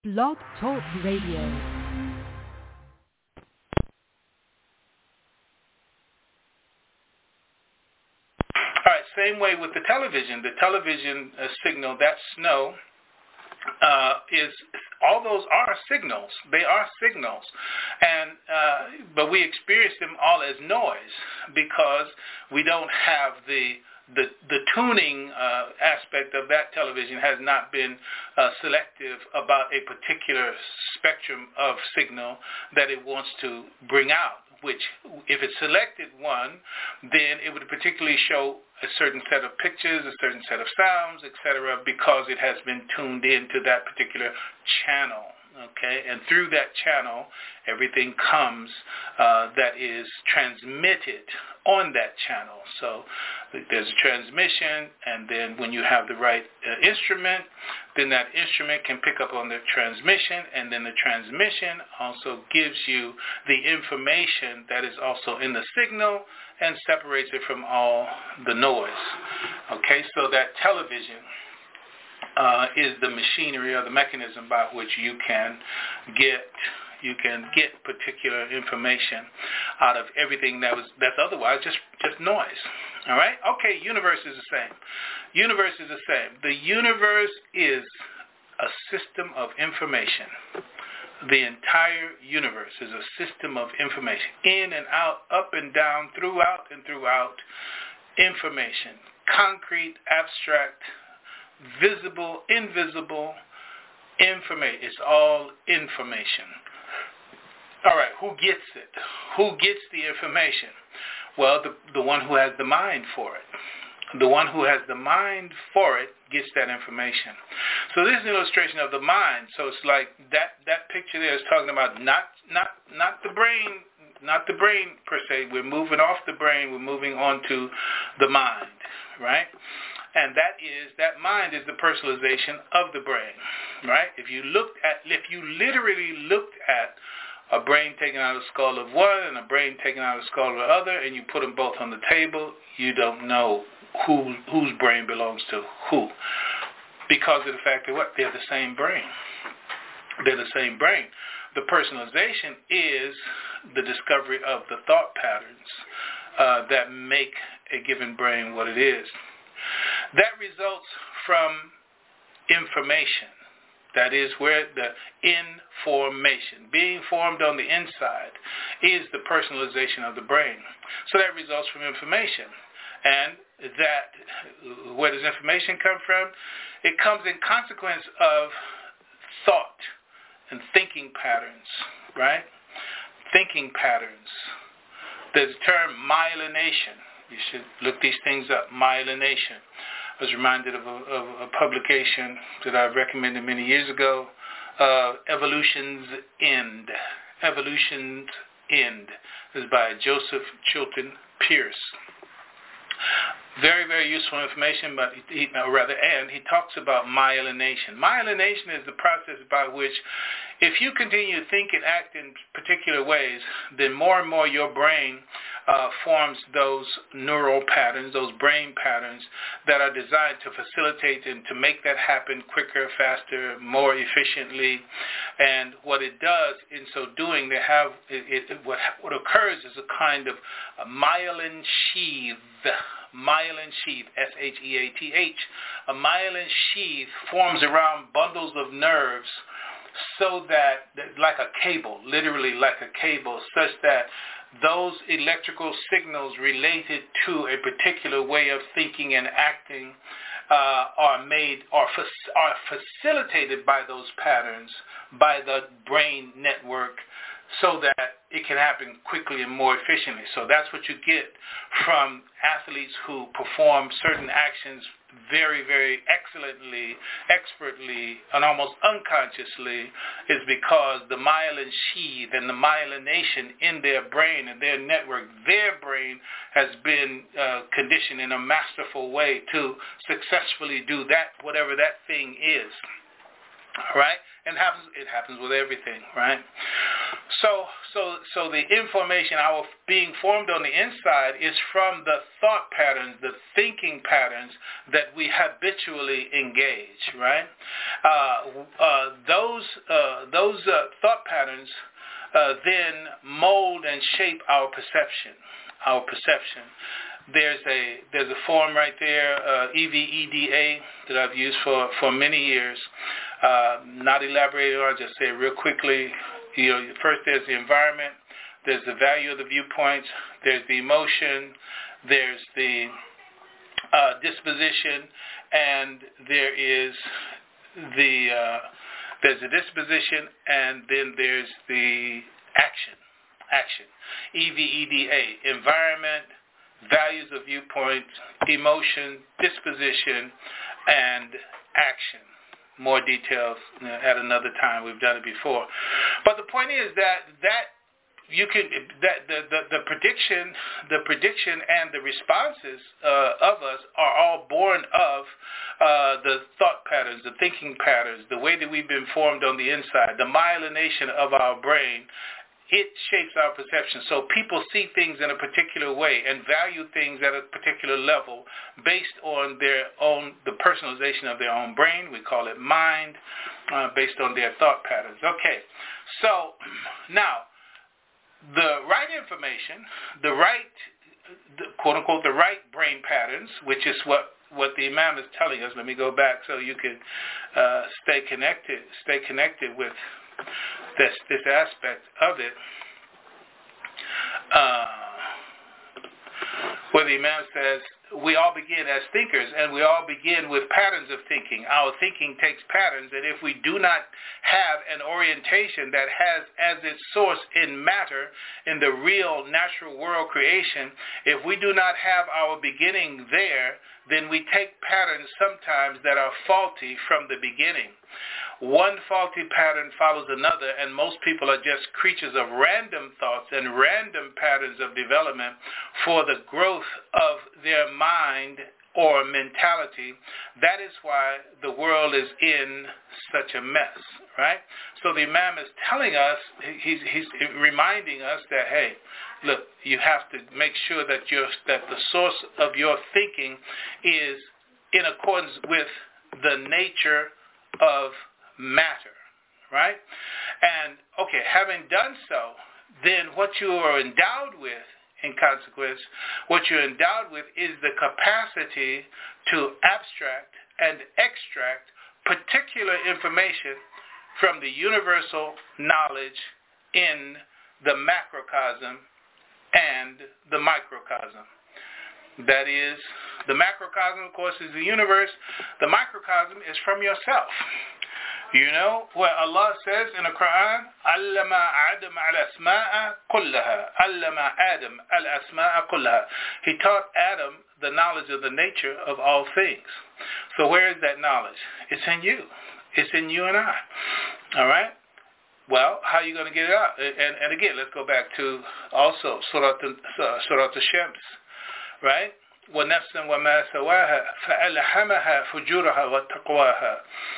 Blog Talk Radio. All right, same way with the television. The television signal, that snow, is all those are signals. They are signals, and but we experience them all as noise because we don't have the tuning aspect of that television has not been selective about a particular spectrum of signal that it wants to bring out. Which, if it selected one, then it would particularly show a certain set of pictures, a certain set of sounds, etc., because it has been tuned into that particular channel. Okay, and through that channel, everything comes that is transmitted on that channel. So there's a transmission, and then when you have the right instrument, then that instrument can pick up on the transmission, and then the transmission also gives you the information that is also in the signal and separates it from all the noise. Okay, so that television is the machinery or the mechanism by which you can get particular information out of everything that's otherwise just noise. All right? Okay, universe is the same. Universe is the same. The universe is a system of information. The entire universe is a system of information. In and out, up and down, throughout and throughout, information. Concrete, abstract, visible, invisible, information. It's all information. All right, who gets it? Who gets the information? Well, the one who has the mind for it. The one who has the mind for it gets that information. So this is an illustration of the mind. So it's like that picture there is talking about not the brain, not the brain per se. We're moving off the brain. We're moving on to the mind, right? And that mind is the personalization of the brain, right? If you literally looked at a brain taken out of the skull of one and a brain taken out of the skull of the other, and you put them both on the table, you don't know whose brain belongs to who, because of the fact that they're the same brain. They're the same brain. The personalization is the discovery of the thought patterns that make a given brain what it is. That results from information. That is where the information, being formed on the inside, is the personalization of the brain. So that results from information. And where does information come from? It comes in consequence of thought and thinking patterns, right? Thinking patterns. There's the term myelination. You should look these things up. Myelination. I was reminded of a publication that I recommended many years ago, Evolution's End. Evolution's End. This is by Joseph Chilton Pearce. Very, very useful information, but he talks about myelination. Myelination is the process by which, if you continue to think and act in particular ways, then more and more your brain forms those neural patterns, those brain patterns that are designed to facilitate and to make that happen quicker, faster, more efficiently. And what it does in so doing, what occurs is a kind of myelin sheath. Myelin sheath, S-H-E-A-T-H. A myelin sheath forms around bundles of nerves so that, like a cable, literally like a cable, such that those electrical signals related to a particular way of thinking and acting are facilitated by those patterns, by the brain network, so that it can happen quickly and more efficiently. So that's what you get from athletes who perform certain actions very, very excellently, expertly, and almost unconsciously, is because the myelin sheath and the myelination in their brain and their network, their brain has been conditioned in a masterful way to successfully do that, whatever that thing is. All right? And it happens with everything, right? So the information, our being formed on the inside, is from the thought patterns, the thinking patterns that we habitually engage, right? Those thought patterns then mold and shape our perception. There's a form right there, EVEDA, that I've used for many years. Not elaborated on, just say it real quickly. First there's the environment, there's the value of the viewpoints, there's the emotion, there's the disposition, and there's the disposition, and then there's the action. EVEDA, environment, values of viewpoints, emotion, disposition, and action. More details at another time. We've done it before, but the point is that you can the prediction and the responses of us are all born of the thought patterns, the thinking patterns, the way that we've been formed on the inside, the myelination of our brain. It shapes our perception. So people see things in a particular way and value things at a particular level based on the personalization of their own brain. We call it mind, based on their thought patterns. Okay, so now the right information, the quote unquote, the right brain patterns, which is what the Imam is telling us. Let me go back so you can stay connected with this aspect of it, where the Imam says, we all begin as thinkers, and we all begin with patterns of thinking. Our thinking takes patterns, and if we do not have an orientation that has as its source in matter, in the real natural world creation, if we do not have our beginning there, then we take patterns sometimes that are faulty from the beginning. One faulty pattern follows another, and most people are just creatures of random thoughts and random patterns of development for the growth of their mind or mentality. That is why the world is in such a mess, right? So the Imam is telling us, he's reminding us that, hey, look, you have to make sure that the source of your thinking is in accordance with the nature of matter, right? And, okay, having done so, then what you are endowed with, in consequence, what you're endowed with is the capacity to abstract and extract particular information from the universal knowledge in the macrocosm and the microcosm. That is, the macrocosm, of course, is the universe. The microcosm is from yourself. You know what Allah says in the Quran? Allama Adam al-asma'a kullaha. Allama Adam al-asma'a kullaha. He taught Adam the knowledge of the nature of all things. So where is that knowledge? It's in you. It's in you and I. All right? Well, how are you going to get it out? And again, let's go back to also Surah Al-Shams, right? وَنَفْسًا وَمَا سَوَاهَا فَأَلْهَمَهَا فُجُورَهَا وَتَقْوَاهَا.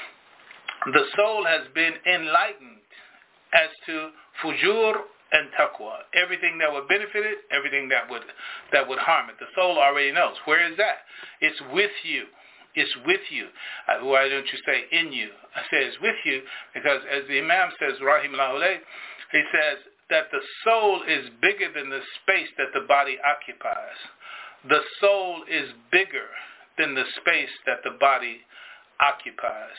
The soul has been enlightened as to fujur and taqwa. Everything that would benefit it, everything that would harm it. The soul already knows. Where is that? It's with you. It's with you. Why don't you say in you? I say it's with you because, as the Imam says, rahimahullah, he says that the soul is bigger than the space that the body occupies. The soul is bigger than the space that the body occupies.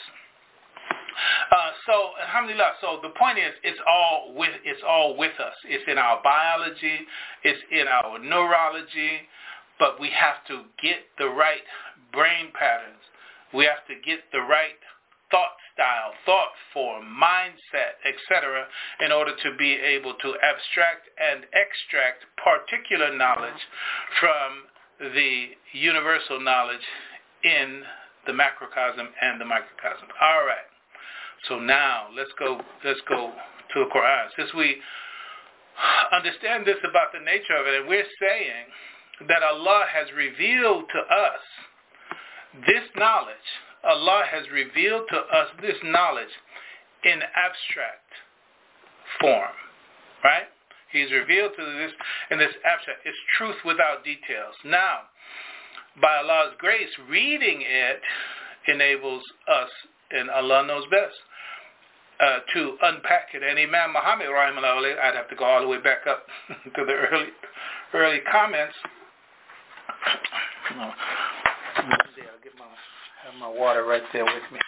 So, alhamdulillah, so the point is, it's all with us. It's in our biology, it's in our neurology, but we have to get the right brain patterns. We have to get the right thought style, thought form, mindset, etc., in order to be able to abstract and extract particular knowledge from the universal knowledge in the macrocosm and the microcosm. All right. So now let's go to the Quran. Since we understand this about the nature of it, and we're saying that Allah has revealed to us this knowledge. Allah has revealed to us this knowledge in abstract form. right? He's revealed to this in this abstract. It's truth without details. Now, by Allah's grace, reading it enables us, and Allah knows best, to unpack it. And Imam Muhammad, rahimahullah, I'd have to go all the way back up to the early comments. I'll have my water right there with me.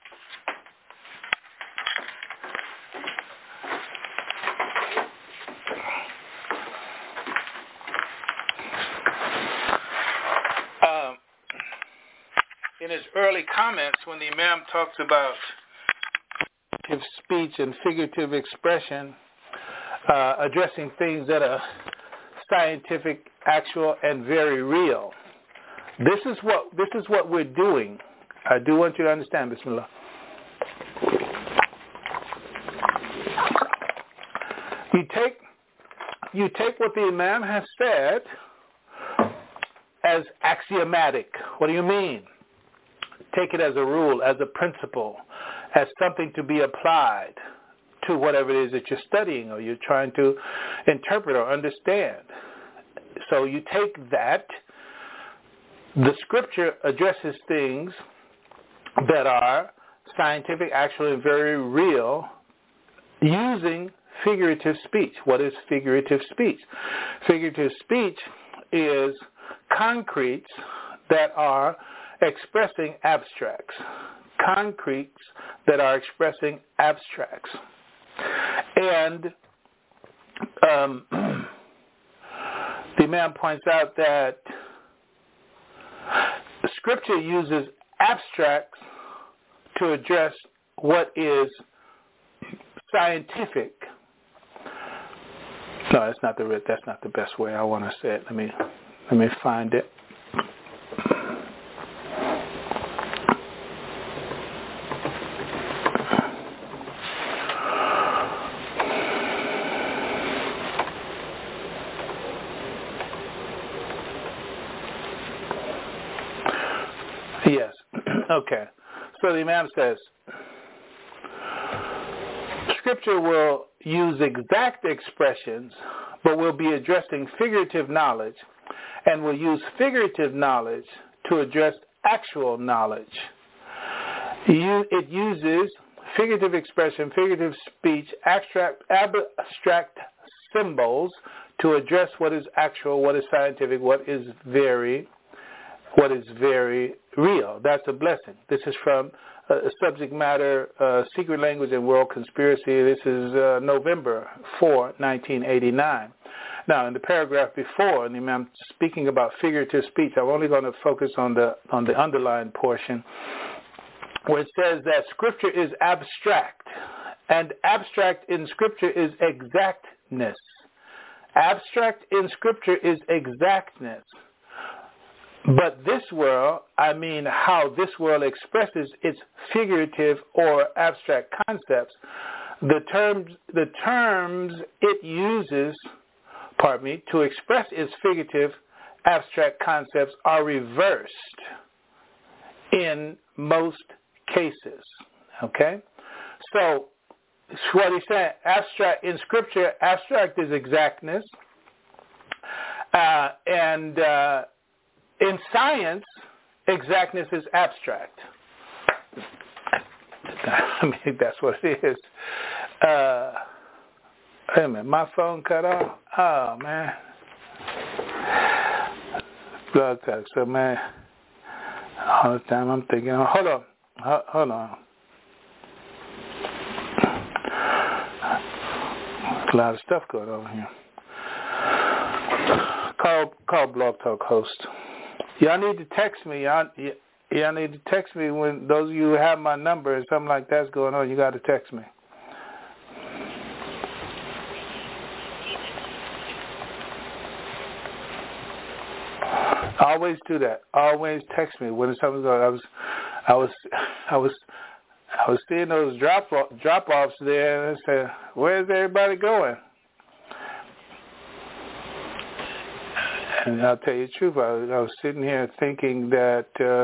In his early comments, when the Imam talks about speech and figurative expression, addressing things that are scientific, actual, and very real, this is what we're doing. I do want you to understand, Bismillah. You take what the Imam has said as axiomatic. What do you mean? Take it as a rule, as a principle, as something to be applied to whatever it is that you're studying or you're trying to interpret or understand. So you take that. The scripture addresses things that are scientific, actual, and very real using figurative speech. What is figurative speech? Figurative speech is concretes that are expressing abstracts. Concretes that are expressing abstracts. And the Imam points out that Scripture uses abstracts to address what is scientific. No, that's not the best way I want to say it. Let me find it. Yes. Okay. So the Imam says, Scripture will use exact expressions, but will be addressing figurative knowledge, and will use figurative knowledge to address actual knowledge. It uses figurative expression, figurative speech, abstract symbols to address what is actual, what is scientific, what is very real. That's a blessing. This is from subject matter, Secret Language and World Conspiracy. This is November 4, 1989. Now, in the paragraph before, and I'm speaking about figurative speech. I'm only going to focus on the underlined portion, where it says that Scripture is abstract, and abstract in Scripture is exactness. Abstract in Scripture is exactness. But this world, how this world expresses its figurative or abstract concepts, the terms it uses, to express its figurative abstract concepts are reversed in most cases. Okay? So what he's saying, abstract in Scripture, abstract is exactness, and in science, exactness is abstract. That's what it is. Wait a minute, my phone cut off? Oh, man. Blog talk. So, man, all the time I'm thinking, hold on. A lot of stuff going on here. Call Blog Talk host. Y'all need to text me. Y'all need to text me when those of you who have my number and something like that's going on. You got to text me. Always do that. Always text me when something's going on. I was seeing those drop offs there, and I said, "Where's everybody going?" And I'll tell you the truth, I was sitting here thinking that,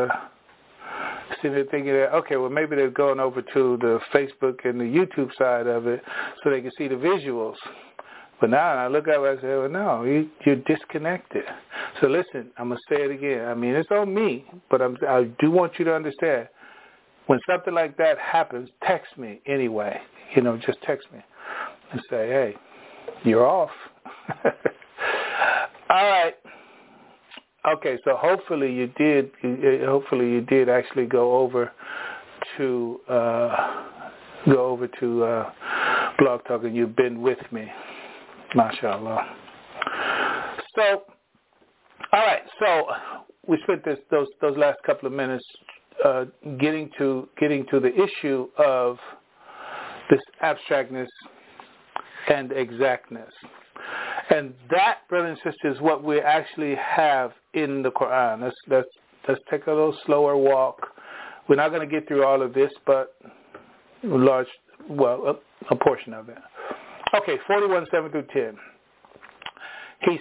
okay, well, maybe they're going over to the Facebook and the YouTube side of it so they can see the visuals. But now I look up and I say, well, no, you're disconnected. So listen, I'm going to say it again. I mean, it's on me, but I do want you to understand. When something like that happens, text me anyway. Just text me and say, hey, you're off. All right. Okay, so hopefully you did actually go over to Blog Talk, and you've been with me. MashaAllah. So, all right. So we spent those last couple of minutes getting to the issue of this abstractness and exactness, and that, brothers and sisters, is what we actually have in the Quran. Let's take a little slower walk. We're not going to get through all of this, but a portion of it. Okay, 41:7-10. He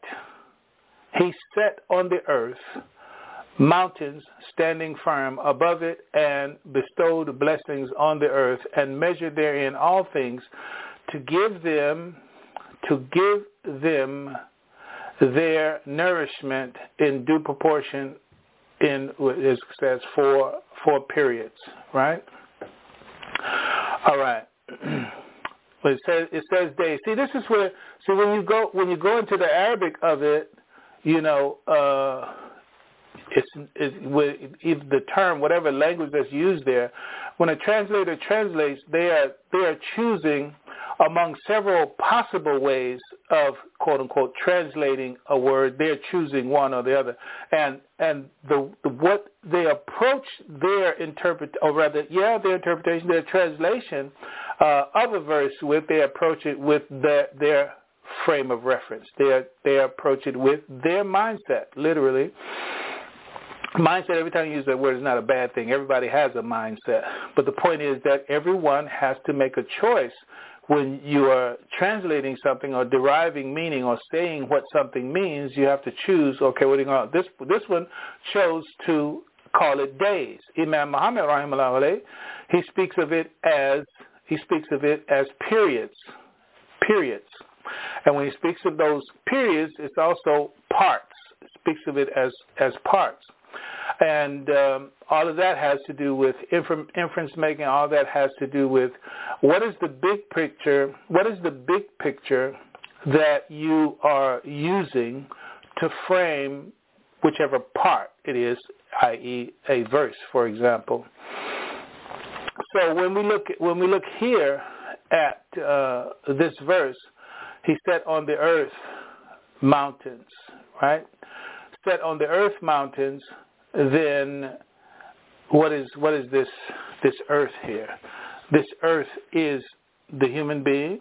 set on the earth mountains standing firm above it, and bestowed blessings on the earth, and measured therein all things, to give them their nourishment in due proportion, in, it says, four periods, right? All right. It says days. See, this is where. See, when you go into the Arabic of it, it's with the term, whatever language that's used there. When a translator translates, they are choosing among several possible ways of, quote unquote, translating a word. They're choosing one or the other, and what they approach their interpretation, their translation of a verse with, they approach it with their frame of reference. They approach it with their mindset, literally. Mindset, every time you use that word, is not a bad thing. Everybody has a mindset. But the point is that everyone has to make a choice when you are translating something or deriving meaning or saying what something means. You have to choose, okay, what are you going to do? This one chose to call it days. Imam Muhammad, rahimahullah alayhi, he speaks of it as periods. And when he speaks of those periods, it's also parts. It speaks of it as parts. And all of that has to do with inference making. All that has to do with what is the big picture. What is the big picture that you are using to frame whichever part it is, i.e., a verse, for example. So when we look here at this verse, he set on the earth mountains, right? Set on the earth mountains. Then what is this earth here? This earth is the human being.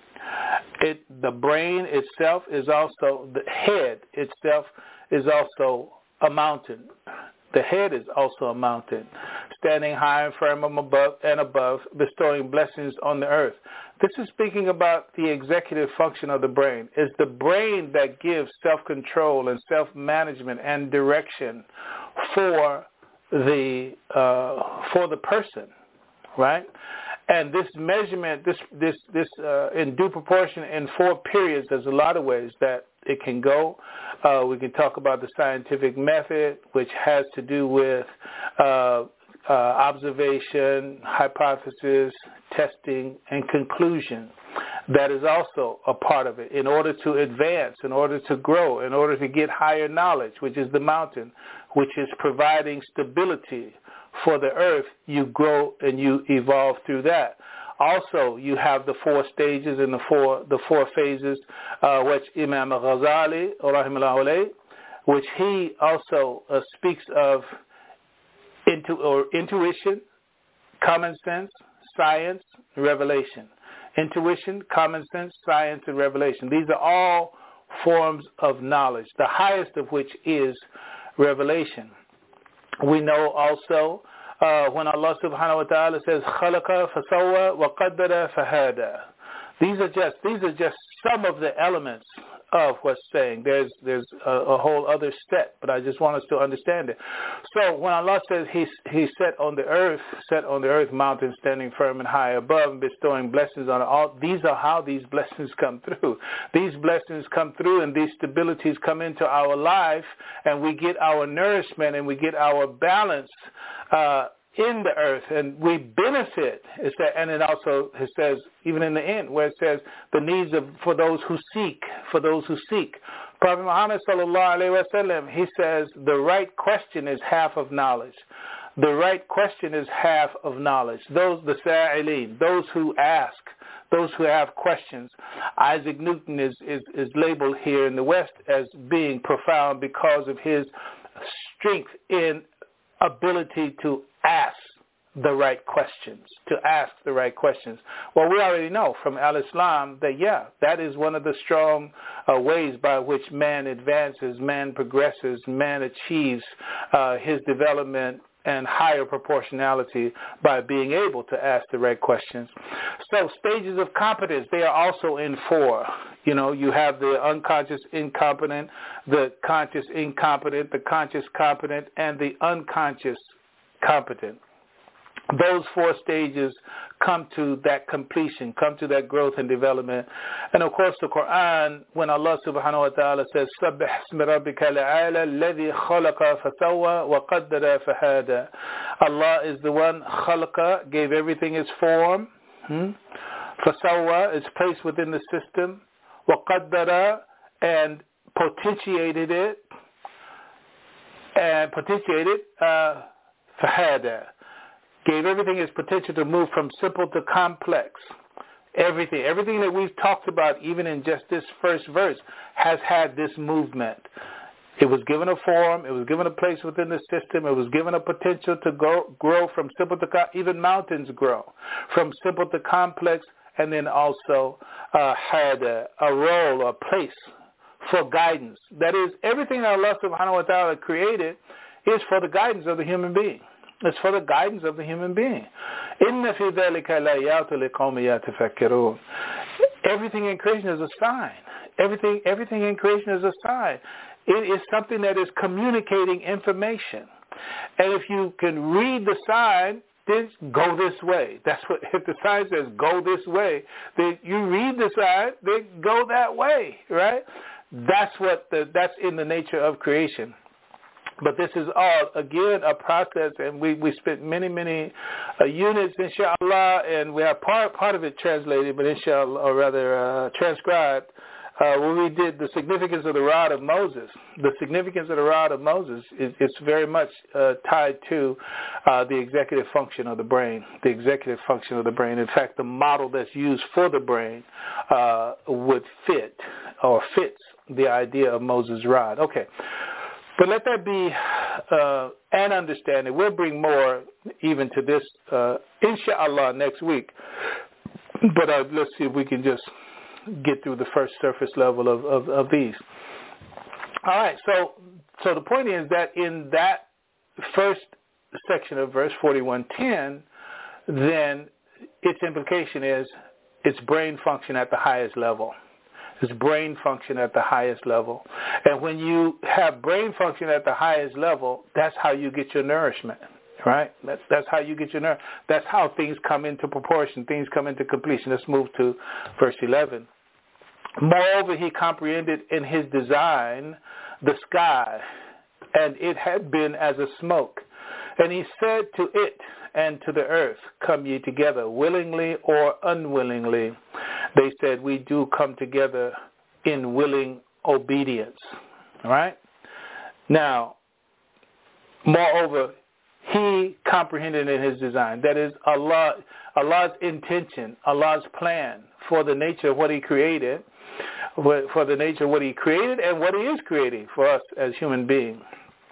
The brain itself is also, the head itself is also a mountain. The head is also a mountain, standing high and firm above, bestowing blessings on the earth. This is speaking about the executive function of the brain. It's the brain that gives self-control and self-management and direction for the person, right? And this measurement, this in due proportion in 4 periods. There's a lot of ways that it can go. We can talk about the scientific method, which has to do with observation, hypothesis, testing, and conclusion. That is also a part of it. In order to advance, in order to grow, in order to get higher knowledge, which is the mountain, which is providing stability for the earth, you grow and you evolve through that. Also, you have the 4 stages and the four phases, which Imam Ghazali, rahimahullah alayhi, which he also speaks of intuition, common sense, science, revelation. Intuition, common sense, science, and revelation. These are all forms of knowledge, the highest of which is revelation. We know also when Allah subhanahu wa ta'ala says, خَلَقَ فَسَوَّى وَقَدَّرَ فَهَدَى. These are just some of the elements of what's saying. There's a whole other step, but I just want us to understand it. So when Allah says He set on the earth mountains standing firm and high above, and bestowing blessings on all, these are how these blessings come through. These blessings come through, and these stabilities come into our life, and we get our nourishment and we get our balance in the earth, and we benefit. And it also, it says, even in the end, where it says the needs for those who seek. Prophet Muhammad sallallahu alaihi wasallam, he says the right question is half of knowledge. The right question is half of knowledge. The sa'ilin, those who ask, those who have questions. Isaac Newton is labeled here in the West as being profound because of his strength in ability to ask the right questions, Well, we already know from Al-Islam that, that is one of the strong ways by which man advances, man progresses, man achieves his development and higher proportionality by being able to ask the right questions. So stages of competence, they are also in 4. You have the unconscious incompetent, the conscious incompetent, the conscious competent, and the unconscious competent. Those 4 stages come to that completion, come to that growth and development. And of course the Quran, when Allah subhanahu wa ta'ala says, سَبِّحْ اسْمِ رَبِّكَ الْأَعْلَى الَّذِي خَلَقَ فَسَوَّى وَقَدَّرَ فَهَدَى. Allah is the one, khalaqa, gave everything its form, فَسَوَّى, is placed within the system, وَقَدَّرَ, and potentiated it, فَهَدَى, gave everything its potential to move from simple to complex. Everything that we've talked about, even in just this first verse, has had this movement. It was given a form, it was given a place within the system, it was given a potential to grow from simple to even mountains grow from simple to complex, and then also had a role or place for guidance. That is, everything that Allah subhanahu wa ta'ala created is for the guidance of the human being. It's for the guidance of the human being. إِنَّ فِي ذَلِكَ لَآيَاتٍ لِقَوْمٍ يَتَفَكَّرُونَ. Everything in creation is a sign. Everything in creation is a sign. It is something that is communicating information. And if you can read the sign, then go this way. That's what, if the sign says go this way, then you read the sign, then go that way, right? That's in the nature of creation. But this is all, again, a process, and we spent many units, inshallah, and we have part of it translated, but inshallah, or rather transcribed, when we did the significance of the rod of Moses. The significance of the rod of Moses is very much tied to the executive function of the brain. The executive function of the brain. In fact, the model that's used for the brain would fit, or fits, the idea of Moses' rod. Okay. But let that be an understanding. We'll bring more even to this, inshallah, next week. But let's see if we can just get through the first surface level of these. All right, so the point is that in that first section of verse 41:10, then its implication is its brain function at the highest level. It's brain function at the highest level. And when you have brain function at the highest level, that's how you get your nourishment, right? That's how you get your nourishment. That's how things come into proportion, things come into completion. Let's move to verse 11. Moreover, he comprehended in his design the sky, and it had been as a smoke. And he said to it and to the earth, come ye together, willingly or unwillingly. They said, we do come together in willing obedience. All right? Now, moreover, he comprehended in his design. That is Allah's intention, Allah's plan for the nature of what he created, for the nature of what he created and what he is creating for us as human beings.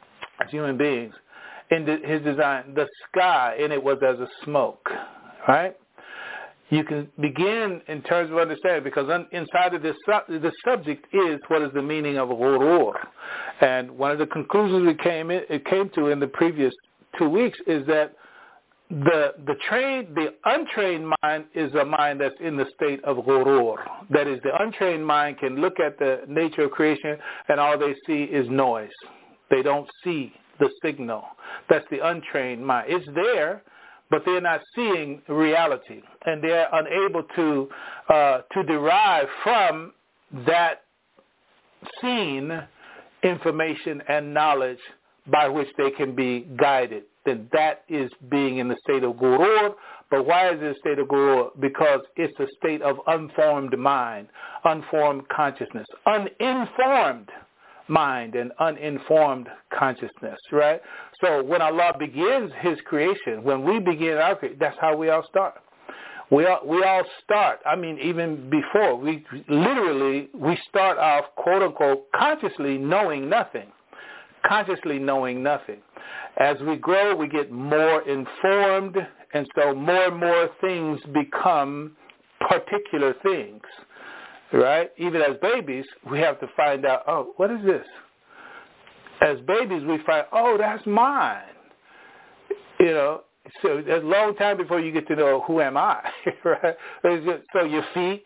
In his design, the sky in it was as a smoke, right? You can begin in terms of understanding, because inside of this, the subject is what is the meaning of ghurur. And one of the conclusions we came to in the previous 2 weeks is that the untrained mind is a mind that's in the state of ghurur. That is, the untrained mind can look at the nature of creation and all they see is noise. They don't see the signal. That's the untrained mind. It's there, but they're not seeing reality, and they're unable to derive from that seen information and knowledge by which they can be guided. Then that is being in the state of ghurur. But why is it a state of ghurur? Because it's a state of unformed mind, unformed consciousness, uninformed mind and uninformed consciousness, right? So when Allah begins His creation, when we begin our creation, that's how we all start. We all start. I mean, even before we start off, quote unquote, consciously knowing nothing. Consciously knowing nothing. As we grow, we get more informed, and so more and more things become particular things, right? Even as babies, we have to find out, oh, what is this? As babies, we find, oh, that's mine. You know, so there's a long time before you get to know who am I, right? So your feet,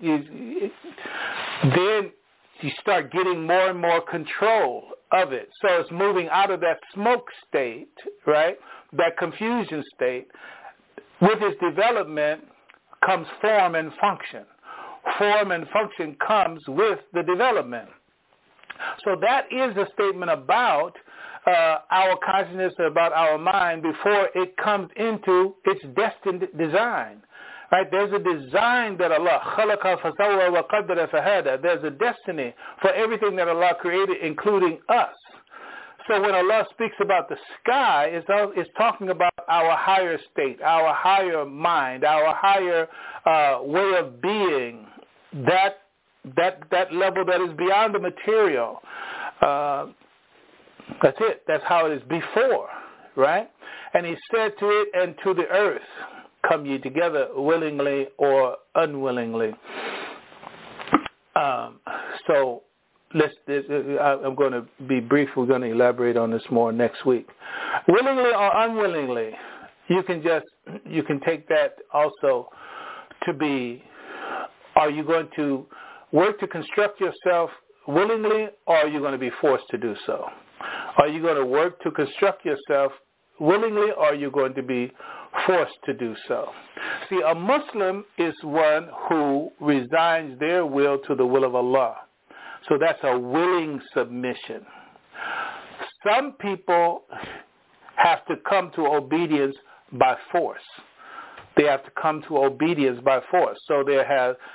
then you start getting more and more control of it. So it's moving out of that smoke state, right, that confusion state. With its development comes form and function. Form and function comes with the development. So that is a statement about our consciousness, about our mind before it comes into its destined design. Right? There's a design that Allah khalaqa fasawwa wa qaddara fahada. There's a destiny for everything that Allah created, including us. So when Allah speaks about the sky, it's talking about our higher state, our higher mind, our higher way of being, that level that is beyond the material. That's it. That's how it is before, right? And He said to it and to the earth, come ye together willingly or unwillingly. So I'm going to be brief. We're going to elaborate on this more next week. Willingly or unwillingly, you can take that also to be, are you going to work to construct yourself willingly, or are you going to be forced to do so? Are you going to work to construct yourself willingly, or are you going to be forced to do so? See, a Muslim is one who resigns their will to the will of Allah. So that's a willing submission. Some people have to come to obedience by force. They have to come to obedience by force. So there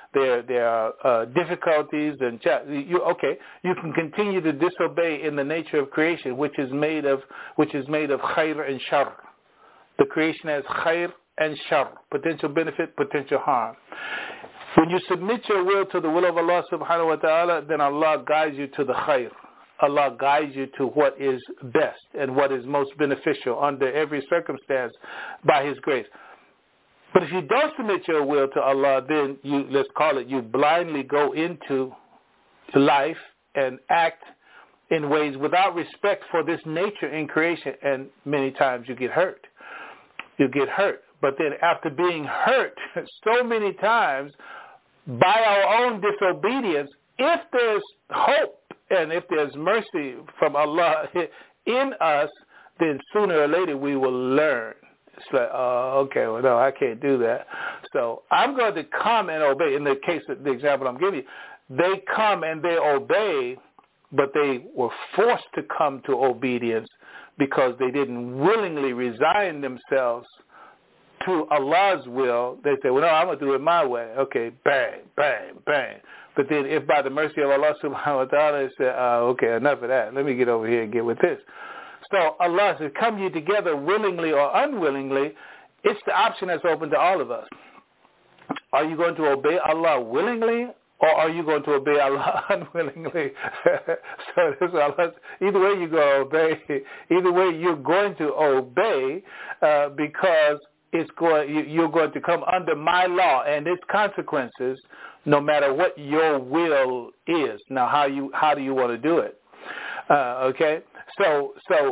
are difficulties and you can continue to disobey in the nature of creation, which is made of khair and shar. The creation has khair and shar, potential benefit, potential harm. When you submit your will to the will of Allah subhanahu wa ta'ala, then Allah guides you to the khair. Allah guides you to what is best and what is most beneficial under every circumstance by His grace. But if you don't submit your will to Allah, then you blindly go into life and act in ways without respect for this nature in creation, and many times you get hurt. You get hurt. But then after being hurt so many times by our own disobedience, if there's hope and if there's mercy from Allah in us, then sooner or later we will learn. It's like, oh, okay, well, no, I can't do that. So I'm going to come and obey. In the case of the example I'm giving you, they come and they obey, but they were forced to come to obedience because they didn't willingly resign themselves to Allah's will. They say, well, no, I'm going to do it my way. Okay, bang, bang, bang. But then if by the mercy of Allah subhanahu wa ta'ala, they say, okay, enough of that. Let me get over here and get with this. So Allah says, come you together willingly or unwillingly. It's the option that's open to all of us. Are you going to obey Allah willingly, or are you going to obey Allah unwillingly? So this is Allah. Either way you're going to obey. Either way you're going to obey because you're going to come under my law and its consequences, no matter what your will is. Now, how do you want to do it? Okay, so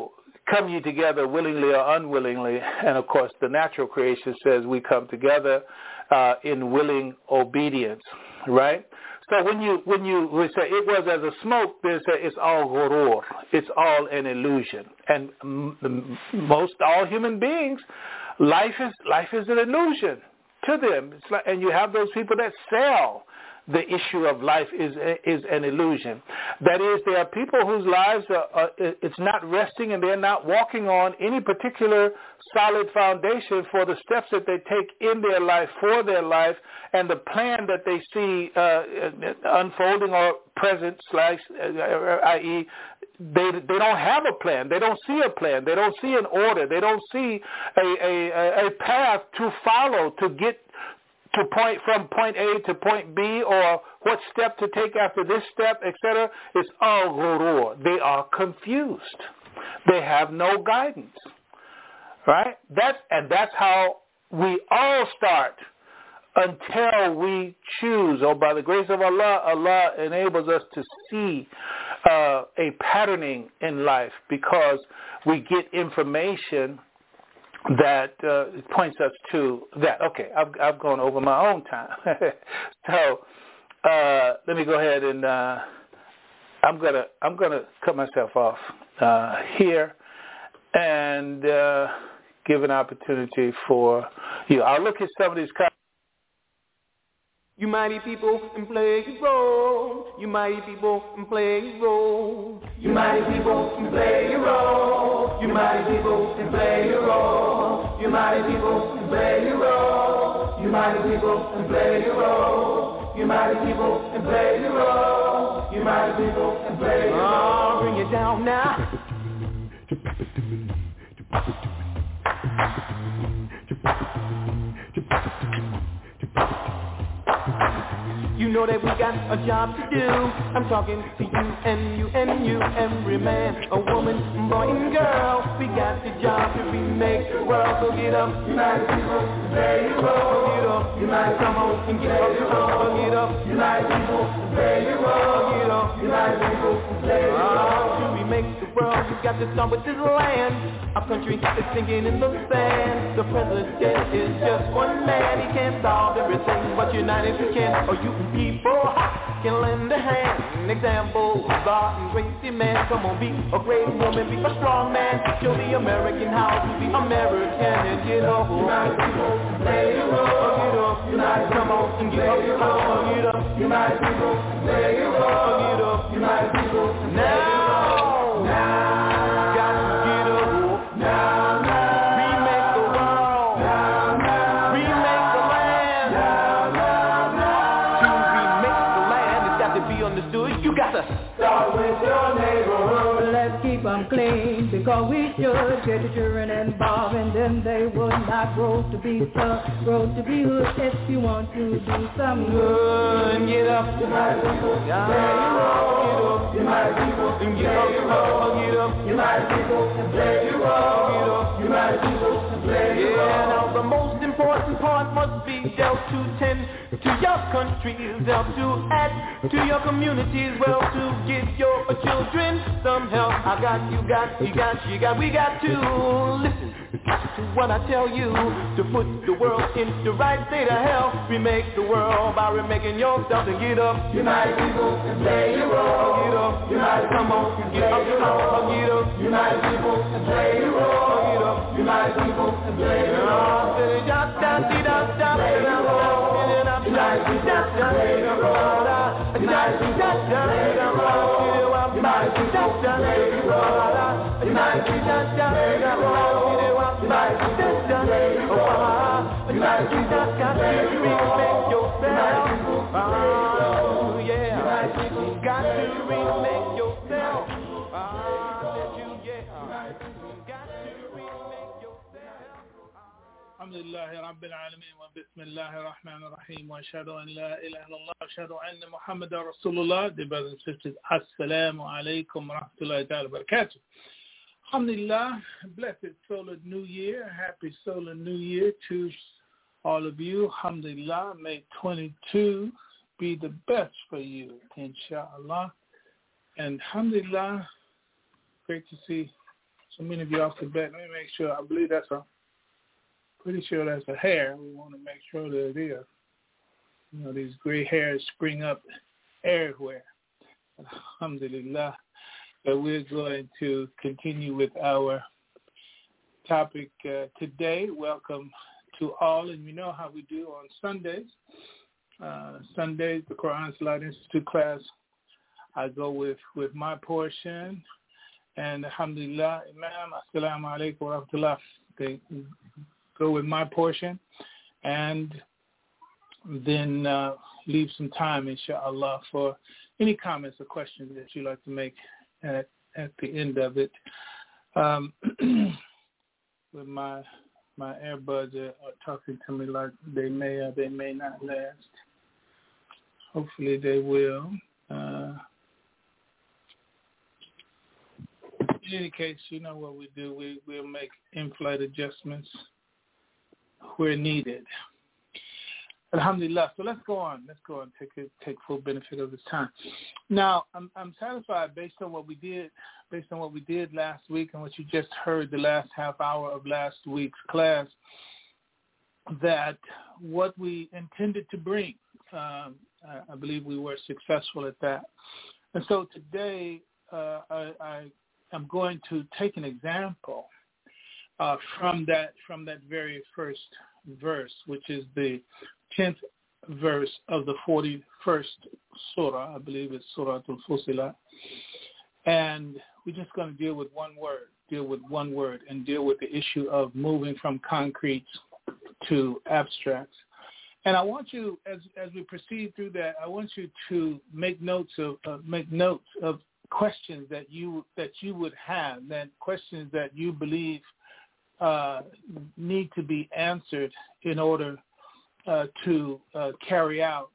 come ye together willingly or unwillingly. And, of course, the natural creation says we come together in willing obedience, right? So when we say it was as a smoke, they say it's all ghurur. It's all an illusion. And most all human beings, life is an illusion to them. It's like, and you have those people that sell the issue of life is an illusion. That is, there are people whose lives it's not resting, and they're not walking on any particular solid foundation for the steps that they take in their life, for their life, and the plan that they see unfolding or present i.e., they don't have a plan. They don't see a plan. They don't see an order. They don't see a path to follow to get from point A to point B, or what step to take after this step, etc. It's all ghurur. They are confused. They have no guidance. Right? That's how we all start until we choose, or by the grace of Allah, Allah enables us to see a patterning in life, because we get information that points us to that. Okay, I've gone over my own time. So let me go ahead and I'm gonna cut myself off here and give an opportunity for you. I'll look at some of these comments. You mighty people and play your role. You mighty people and play your role. You mighty people and play your role. You mighty people and play your role. You mighty people and play your role. You mighty people and play your role. You mighty people and play your role. You mighty people and play your role. Bring it down now. You know that we got a job to do. I'm talking to you and you and you, every man, a woman, boy and girl. We got the job to remake the world. So get up, united people, play your role. Get up, united, come on and get up, get up, united people, play your role. Get up, united people, play your role. To remake the world, you got to start with this land. Our country is sinking in the sand. The president is just one man. He can't solve everything, but united we can. Or you people can lend a hand. Examples are great demand. Come on, be a great woman, be a strong man. Show the American how to be American and get up. United people, play your role. Get up, united, come on and get up. Get up, united people, play your role. Get up, united people, now. Start with your neighborhood. Let's keep them clean, because we should get the children involved, and then they would not grow to be tough, grow to be hood. If you want to do some good, get up, united people, play your role. Get up, united people, and get up, get up, united people, and play your role. Get up, united people, and play your role. Yeah, now the most important part must be dealt to tend to your country, dealt to add to your communities, well, to give your children some help. I got, you got, we got to listen to what I tell you, to put the world in the right state of health. Remake the world by remaking yourself, and get up, united people, and play your role. Get up, united, come on, get up, get up, united people, and play your role. Get up, united people, and play your role. الحمد لله رب العالمين وبسم الله الرحمن الرحيم وأشهد أن لا إله إلا الله وأشهد أن محمد رسول الله. Dear brothers and sisters, Assalamu alaikum wa rahmatullahi wa barakatuh. Alhamdulillah, blessed solar new year, happy solar new year to all of you. Alhamdulillah, may 22 be the best for you, inshallah. And alhamdulillah, great to see so many of you off the bat. Let me make sure. I believe pretty sure that's a hair. We want to make sure that it is. These gray hairs spring up everywhere. Alhamdulillah. So we're going to continue with our topic today. Welcome to all, and you know how we do on Sundays. Sundays, the Quran Salat Institute class, I go with my portion, and alhamdulillah, Imam, assalamu alaikum wa rahmatullah, they go with my portion, and then leave some time, inshallah, for any comments or questions that you'd like to make at the end of it. With my earbuds are talking to me like they may or they may not last. Hopefully they will. In any case, you know what we do. We'll make in-flight adjustments where needed. Alhamdulillah. So let's go on. Take full benefit of this time. Now, I'm satisfied based on what we did last week and what you just heard the last half hour of last week's class, that what we intended to bring, I believe we were successful at that. And so today I'm going to take an example from that very first verse, which is the 10th verse of the 41st surah. I believe it's Surah Al-Fusilat. And we're just going to deal with one word, and deal with the issue of moving from concrete to abstracts. And I want you, as we proceed through that, I want you to make notes of questions that you would have, that questions that you believe need to be answered in order to carry out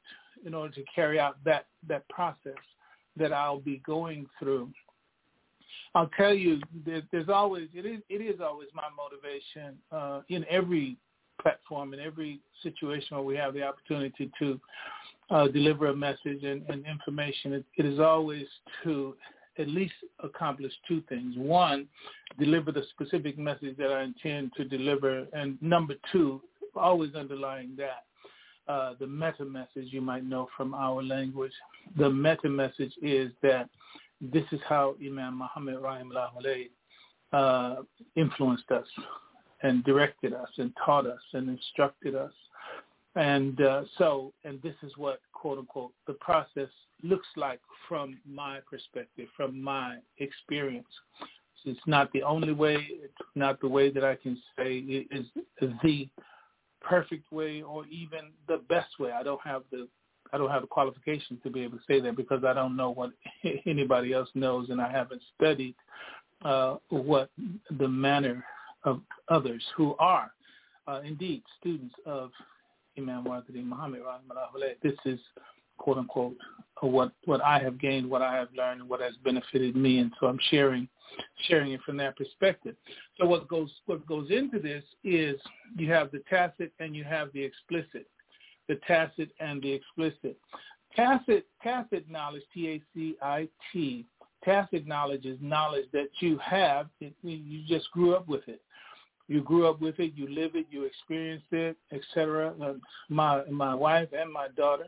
that process that I'll be going through. I'll tell you, it is always my motivation in every platform, in every situation where we have the opportunity to deliver a message and information. It is always to at least accomplish two things. One, deliver the specific message that I intend to deliver, and number two, always underlying that, the meta message you might know from our language. The meta message is that this is how Imam Muhammad Rahimahullah influenced us and directed us and taught us and instructed us. And this is what, quote unquote, the process looks like from my perspective, from my experience. It's not the only way. It's not the way that I can say it is the perfect way or even the best way. I don't have the qualifications to be able to say that, because I don't know what anybody else knows, and I haven't studied what the manner of others who are indeed students of Imam Waqidi Muhammad Rahimahullah. This is, quote unquote, what I have gained, what I have learned, and what has benefited me, and so I'm sharing it from that perspective. So what goes into this is you have the tacit and you have the explicit. The tacit and the explicit. Tacit knowledge, T-A-C-I-T. Tacit knowledge is knowledge that you have. You just grew up with it. You grew up with it. You live it. You experienced it, etc. My wife and my daughter.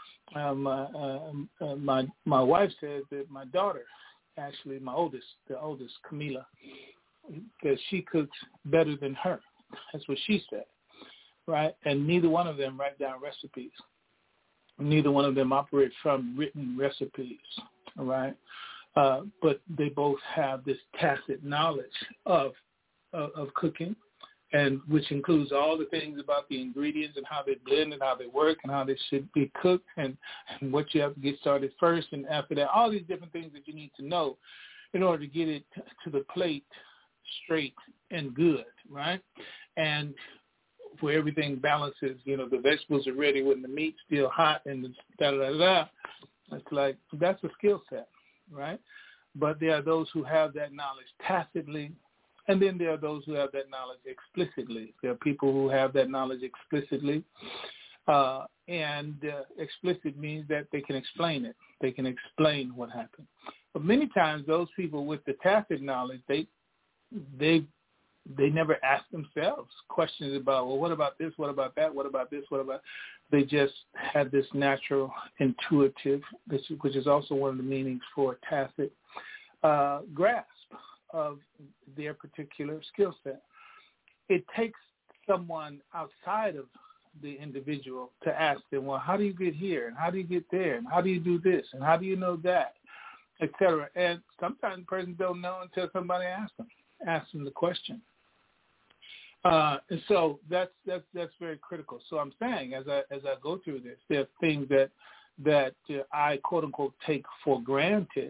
My wife says that my daughter, actually the oldest, Camila, that she cooks better than her. That's what she said. Right, and neither one of them write down recipes. Neither one of them operate from written recipes, all right? But they both have this tacit knowledge of cooking, and which includes all the things about the ingredients and how they blend and how they work and how they should be cooked and what you have to get started first and after that. All these different things that you need to know in order to get it to the plate straight and good, right? And where everything balances, the vegetables are ready when the meat's still hot and the da-da-da-da. That's a skill set, right? But there are those who have that knowledge tacitly, and then there are those who have that knowledge explicitly. There are people who have that knowledge explicitly, and explicit means that they can explain it. They can explain what happened. But many times those people with the tacit knowledge, they they never ask themselves questions about, well, what about this? What about that? What about this? What about? They just had this natural, intuitive, which is also one of the meanings for tacit, grasp of their particular skill set. It takes someone outside of the individual to ask them, well, how do you get here? And how do you get there? And how do you do this? And how do you know that? Et cetera. And sometimes persons don't know until somebody asks them the question. And so that's very critical. So I'm saying as I go through this, there are things that I quote unquote take for granted,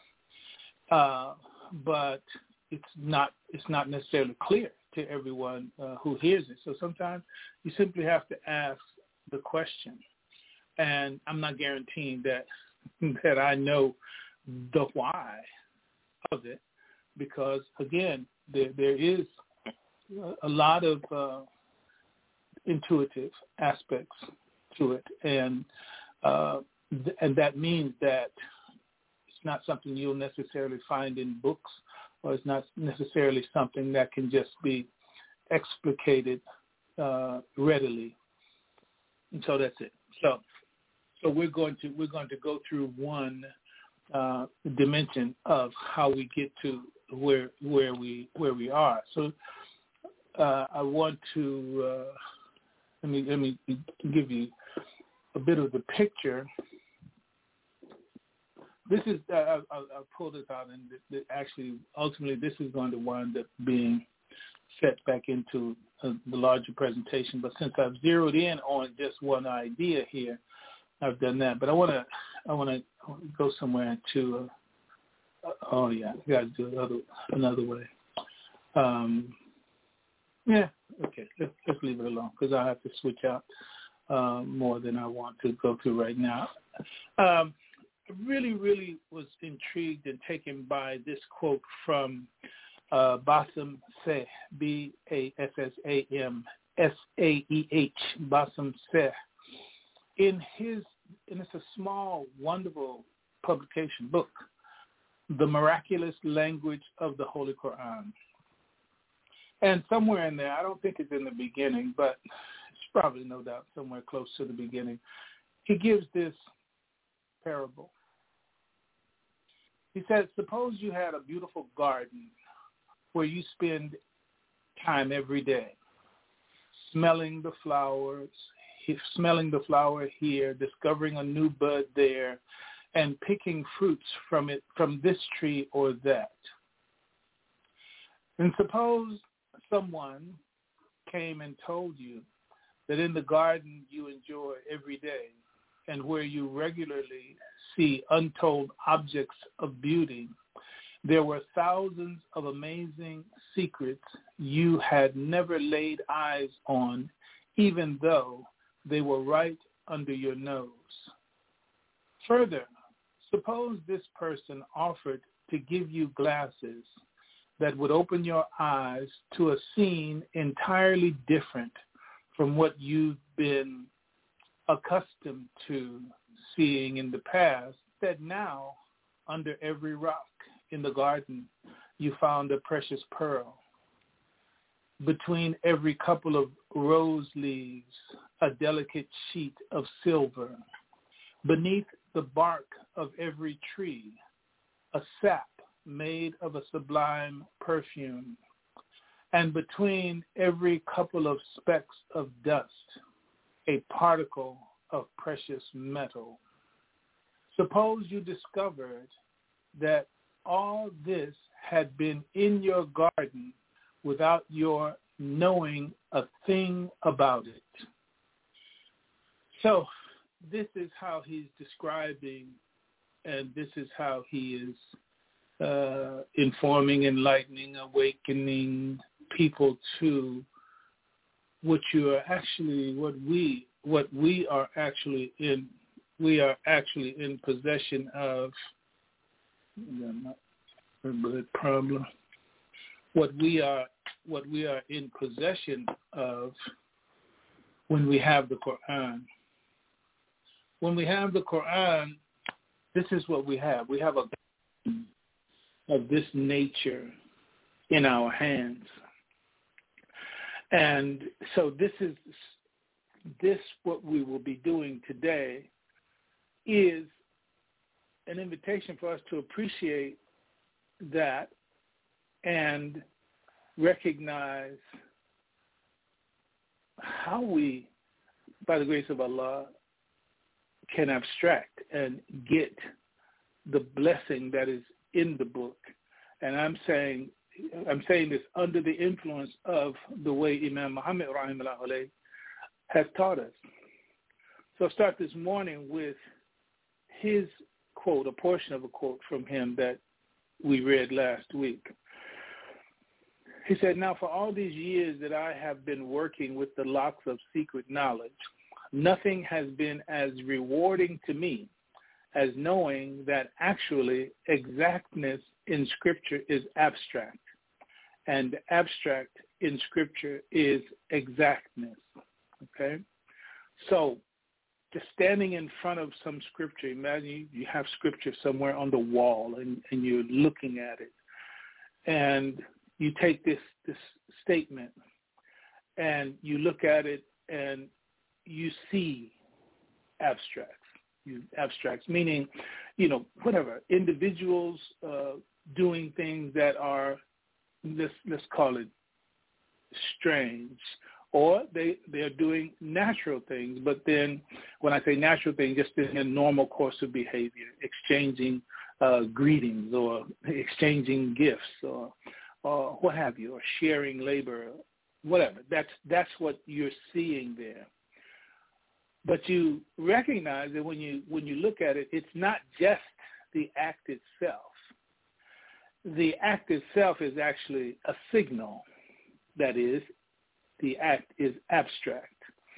but it's not necessarily clear to everyone who hears it. So sometimes you simply have to ask the question, and I'm not guaranteeing that I know the why of it, because again, there is a lot of intuitive aspects to it, and that means that it's not something you'll necessarily find in books, or it's not necessarily something that can just be explicated readily. And so that's it. So we're going to go through one dimension of how we get to where we are. So I want to let me give you a bit of the picture. This is I'll pull this out, and actually ultimately this is going to wind up being set back into the larger presentation. But since I've zeroed in on just one idea here, I've done that. But I want to go somewhere to oh yeah, you got to do it another way. Yeah, okay, let's leave it alone because I have to switch out more than I want to go through right now. I really was intrigued and taken by this quote from Bassem Seh, Bassam Saeh, Bassem Seh. And it's a small, wonderful publication book, The Miraculous Language of the Holy Quran. And somewhere in there, I don't think it's in the beginning, but it's probably no doubt somewhere close to the beginning, he gives this parable. He says, suppose you had a beautiful garden where you spend time every day smelling the flowers, smelling the flower here, discovering a new bud there, and picking fruits from this tree or that. And suppose someone came and told you that in the garden you enjoy every day and where you regularly see untold objects of beauty, there were thousands of amazing secrets you had never laid eyes on, even though they were right under your nose. Further, suppose this person offered to give you glasses that would open your eyes to a scene entirely different from what you've been accustomed to seeing in the past, that now, under every rock in the garden, you found a precious pearl. Between every couple of rose leaves, a delicate sheet of silver. Beneath the bark of every tree, a sap made of a sublime perfume. And between every couple of specks of dust, a particle of precious metal. Suppose you discovered that all this had been in your garden without your knowing a thing about it. So this is how he's describing, and this is how he is informing, enlightening, awakening people to what we are actually in possession of. Problem. What we are in possession of when we have the Quran. When we have the Quran, this is what we have. We have a God of this nature, in our hands. And so what we will be doing today is an invitation for us to appreciate that and recognize how we, by the grace of Allah, can abstract and get the blessing that is in the book. And I'm saying this under the influence of the way Imam Muhammad rahimahullah alayhi has taught us. So I'll start this morning with his quote, a portion of a quote from him that we read last week. He said, "Now for all these years that I have been working with the locks of secret knowledge, nothing has been as rewarding to me as knowing that actually exactness in Scripture is abstract, and abstract in Scripture is exactness." Okay? So just standing in front of some Scripture, imagine you have Scripture somewhere on the wall and you're looking at it, and you take this statement and you look at it and you see abstracts, meaning, whatever, individuals doing things that are, let's call it strange, or they're doing natural things. But then when I say natural things, just in a normal course of behavior, exchanging greetings or exchanging gifts or what have you, or sharing labor, whatever. That's what you're seeing there. But you recognize that when you look at it, it's not just the act itself. The act itself is actually a signal. That is, the act is abstract.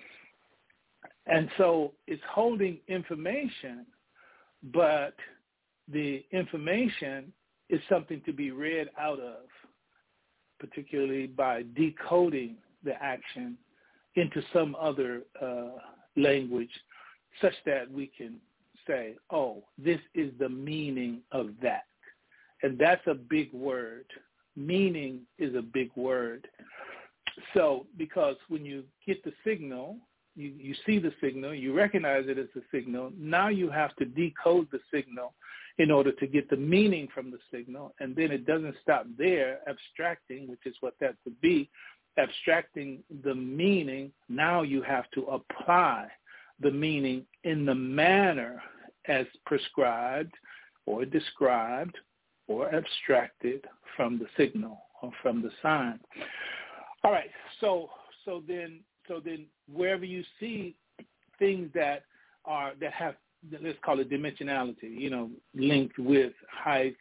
And so it's holding information, but the information is something to be read out of, particularly by decoding the action into some other language, such that we can say, oh, this is the meaning of that. And that's a big word. Meaning is a big word. So because when you get the signal, you see the signal, you recognize it as a signal, now you have to decode the signal in order to get the meaning from the signal. And then it doesn't stop there, abstracting, which is what that would be, abstracting the meaning. Now you have to apply the meaning in the manner as prescribed or described or abstracted from the signal or from the sign. All right, so then wherever you see things that have, let's call it dimensionality, linked with height,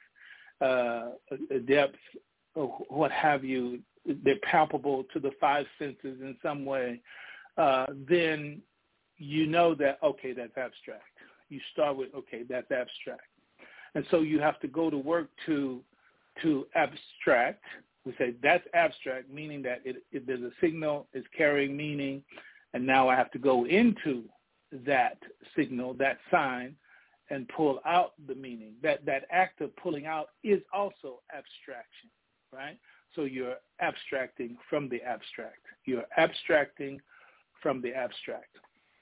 depth, or what have you, they're palpable to the five senses in some way, then you know that, okay, that's abstract. You start with, okay, that's abstract. And so you have to go to work to abstract. We say that's abstract, meaning that there's a signal, it's carrying meaning, and now I have to go into that signal, that sign, and pull out the meaning. That act of pulling out is also abstraction, right? So you're abstracting from the abstract. You're abstracting from the abstract.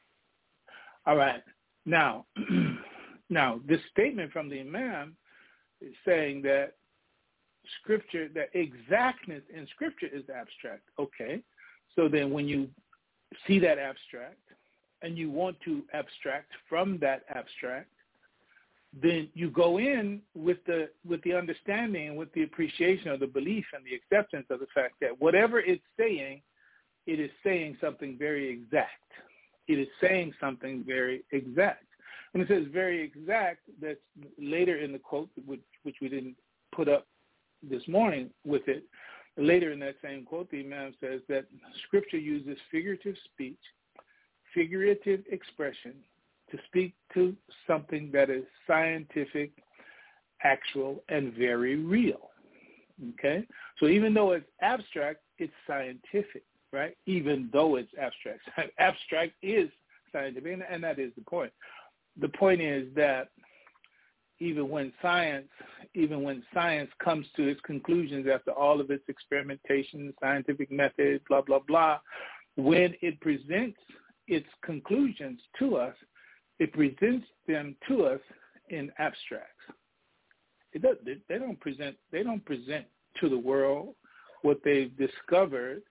All right. Now, this statement from the Imam is saying that Scripture, that exactness in Scripture is abstract. Okay. So then when you see that abstract and you want to abstract from that abstract, then you go in with the understanding and with the appreciation of the belief and the acceptance of the fact that whatever it's saying, it is saying something very exact. It is saying something very exact. And it says very exact, that's later in the quote, which we didn't put up this morning with it. Later in that same quote, the Imam says that Scripture uses figurative speech, figurative expression, to speak to something that is scientific, actual, and very real. Okay? So even though it's abstract, it's scientific, right? Even though it's abstract. Abstract is scientific, and that is the point. The point is that even when science comes to its conclusions after all of its experimentation, scientific method, blah, blah, blah, when it presents its conclusions to us, it presents them to us in abstracts. They don't present to the world what they've discovered,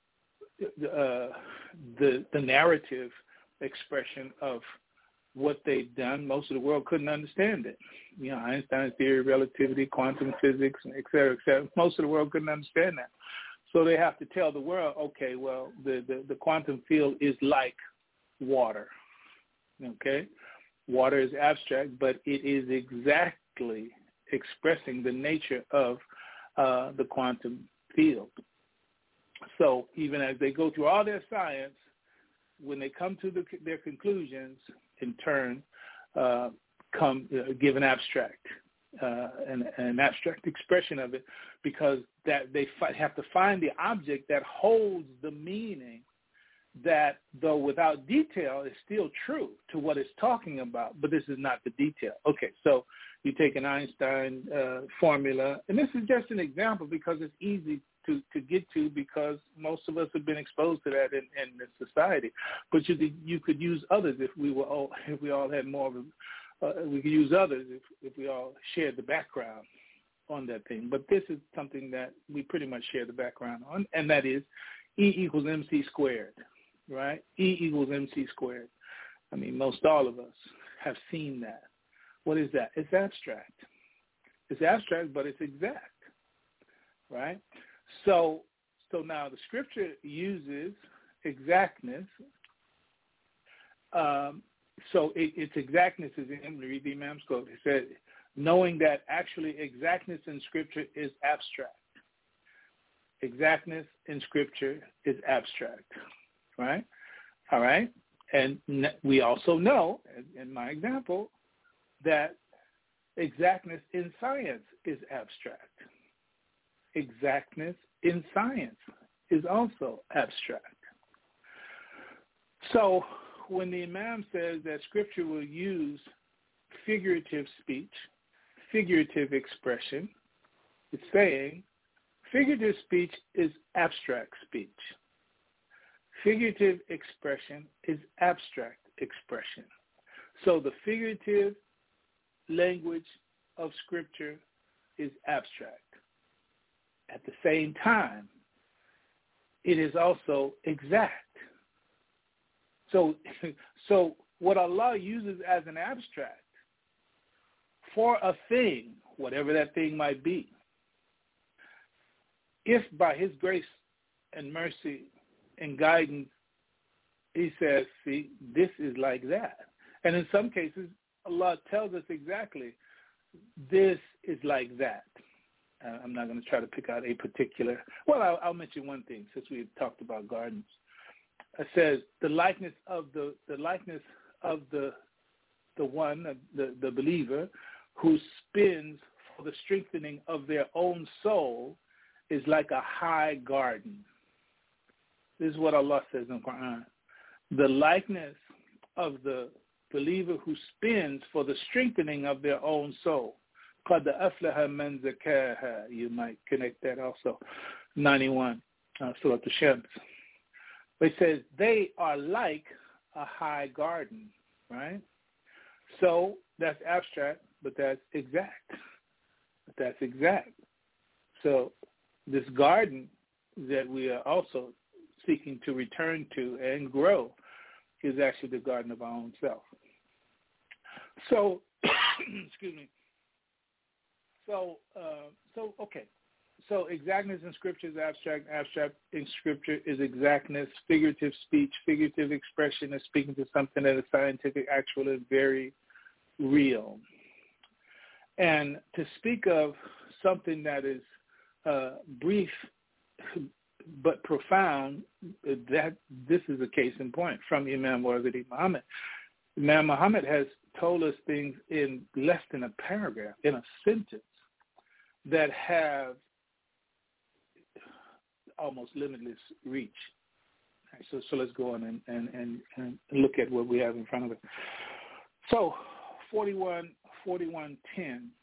the narrative expression of what they've done. Most of the world couldn't understand it. You know, Einstein's theory of relativity, quantum physics, et cetera, et cetera. Most of the world couldn't understand that. So they have to tell the world, okay, well, the quantum field is like water. Okay? Water is abstract, but it is exactly expressing the nature of the quantum field. So even as they go through all their science, when they come to their conclusions, in turn, give an abstract, an abstract expression of it, because that they have to find the object that holds the meaning that, though without detail, is still true to what it's talking about, but this is not the detail. Okay, so you take an Einstein formula, and this is just an example because it's easy to get to, because most of us have been exposed to that in this society. But you could use others if we all had more of we could use others if we all shared the background on that thing. But this is something that we pretty much share the background on, and that is E equals MC squared, right? E equals MC squared. I mean, most all of us have seen that. What is that? It's abstract. It's abstract, but it's exact, right? So now the scripture uses exactness. So its exactness is in, read the Imam's quote. He said, knowing that actually exactness in scripture is abstract. Exactness in scripture is abstract, right? All right? And we also know, in my example, that exactness in science is abstract. Exactness in science is also abstract. So when the Imam says that scripture will use figurative speech, figurative expression, it's saying figurative speech is abstract speech. Figurative expression is abstract expression. So the figurative language of scripture is abstract. At the same time, it is also exact. So what Allah uses as an abstract for a thing, whatever that thing might be, if by His grace and mercy and guidance, He says, see, this is like that. And in some cases, Allah tells us exactly, this is like that. I'm not going to try to pick out a particular. Well, I'll mention one thing since we've talked about gardens. It says the likeness of the one, the believer, who spins for the strengthening of their own soul is like a high garden. This is what Allah says in the Quran. The likeness of the believer who spins for the strengthening of their own soul. قَدْ أَفْلَهَ مَنْ زَكَاهَا. You might connect that also. 91, Surah Al-Shams. It says they are like a high garden, right? So that's abstract, but that's exact. So this garden that we are also seeking to return to and grow is actually the garden of our own self. So, excuse me. Okay. So exactness in scripture is abstract. Abstract in scripture is exactness. Figurative speech, figurative expression is speaking to something that is scientific, actual, and very real. And to speak of something that is brief but profound, that this is a case in point from Imam Waziri Muhammad. Imam Muhammad has told us things in less than a paragraph, in a sentence, that have almost limitless reach. Right, so let's go on and look at what we have in front of us. So 41 4110.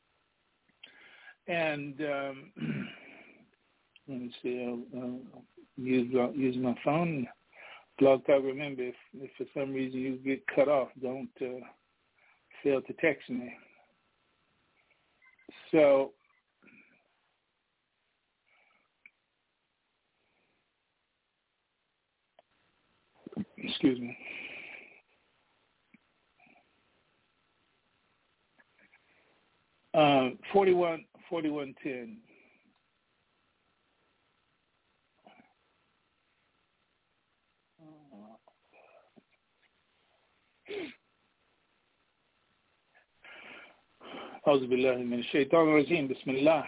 And let me see, I'll use my phone. Blog Talk, remember, if for some reason you get cut off, don't fail to text me. So, excuse me. Um, 4110. أعوذ بالله من الشيطان الرجيم بسم الله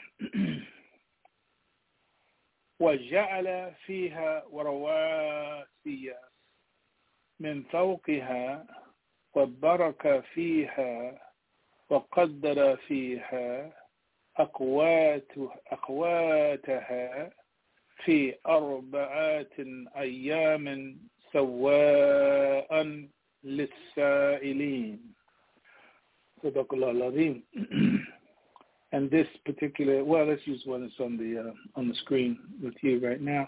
وجعل فيها ورواسي من فوقها وبرك فيها وقدر فيها أقواتها في 4 أيام سواء للسائلين. صدق الله العظيم. And this particular, well, let's use one that's on the screen with you right now.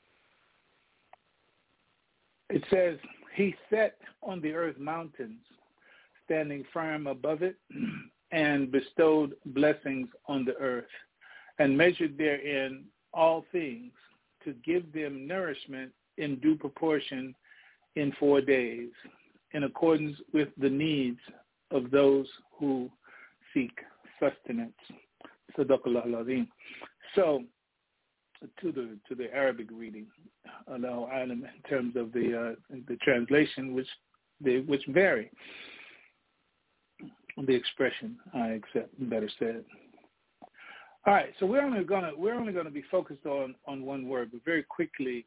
It says, he set on the earth mountains, standing firm above it, and bestowed blessings on the earth, and measured therein all things, to give them nourishment in due proportion in 4 days, in accordance with the needs of those who seek sustenance. Sadaqallahu al-Azim. So, to the Arabic reading, Allahu Alam, in terms of the translation, which vary. The expression, I accept, better said. All right, so we're only gonna be focused on one word, but very quickly,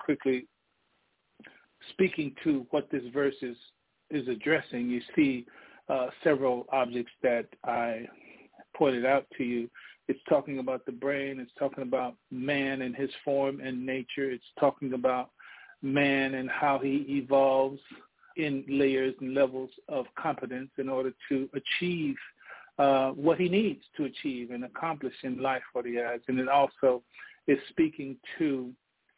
speaking to what this verse is addressing. You see several objects that I pointed out to you. It's talking about the brain. It's talking about man and his form and nature. It's talking about man and how he evolves in layers and levels of competence in order to achieve what he needs to achieve and accomplish in life what he has. And it also is speaking to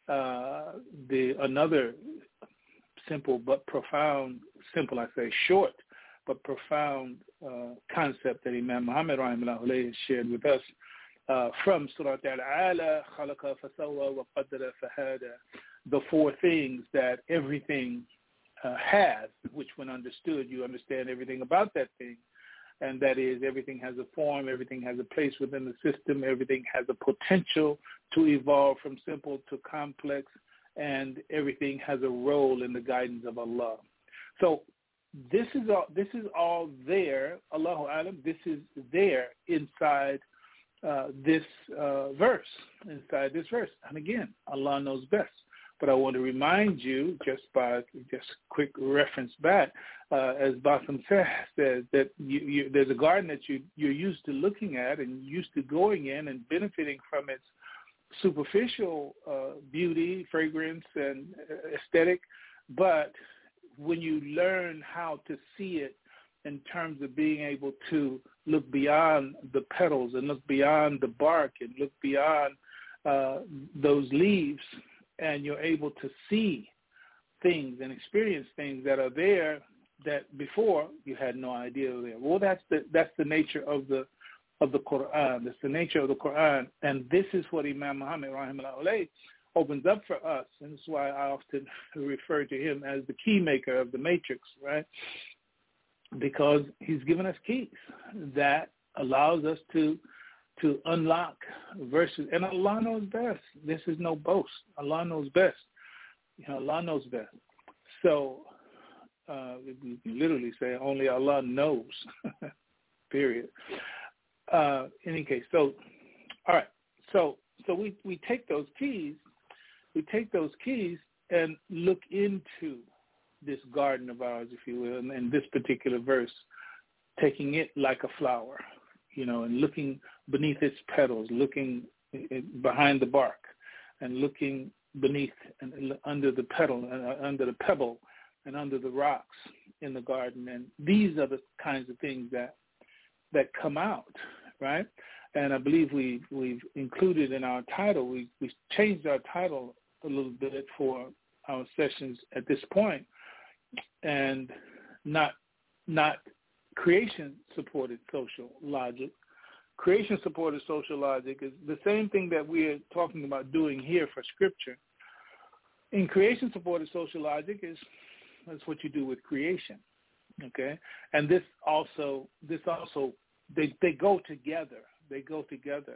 another simple but profound, simple I say, short but profound concept that Imam Muhammad rahimahullah has shared with us from Surah Al-Ala, khalaqa fasawwa wa qaddara fahada, the 4 things that everything has, which when understood, you understand everything about that thing. And that is, everything has a form, everything has a place within the system, everything has a potential to evolve from simple to complex, and everything has a role in the guidance of Allah. So this is all there, Allahu Alam, this is there inside this verse. And again, Allah knows best. But I want to remind you, just quick reference back, as Bassam says, that there's a garden that you're used to looking at and used to going in and benefiting from its superficial beauty, fragrance, and aesthetic. But when you learn how to see it in terms of being able to look beyond the petals and look beyond the bark and look beyond those leaves, and you're able to see things and experience things that are there that before you had no idea were there. Well, that's the nature of the Quran. That's the nature of the Quran, and this is what Imam Muhammad rahimahullah opens up for us, and that's why I often refer to him as the key maker of the matrix, right? Because he's given us keys that allows us to unlock verses, and Allah knows best. This is no boast. Allah knows best. Allah knows best. So you can literally say only Allah knows. Period. Any case, so all right. So we take those keys. We take those keys and look into this garden of ours, if you will, in this particular verse, taking it like a flower, and looking beneath its petals, looking behind the bark, and looking beneath and under the petal, under the pebble, and under the rocks in the garden. And these are the kinds of things that that come out, right? And I believe we've included in our title, we changed our title a little bit for our sessions at this point, and not creation-supported social logic. Creation-supported social logic is the same thing that we're talking about doing here for Scripture. In creation-supported social logic that's what you do with creation, okay? And this also they go together. They go together.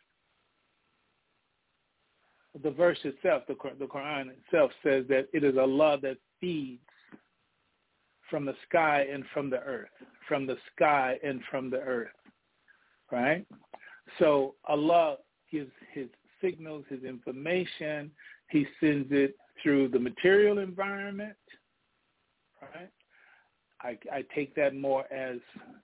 The verse itself, the Quran itself, says that it is Allah that feeds from the sky and from the earth, from the sky and from the earth, right? So Allah gives his signals, his information. He sends it through the material environment, right? I take that more as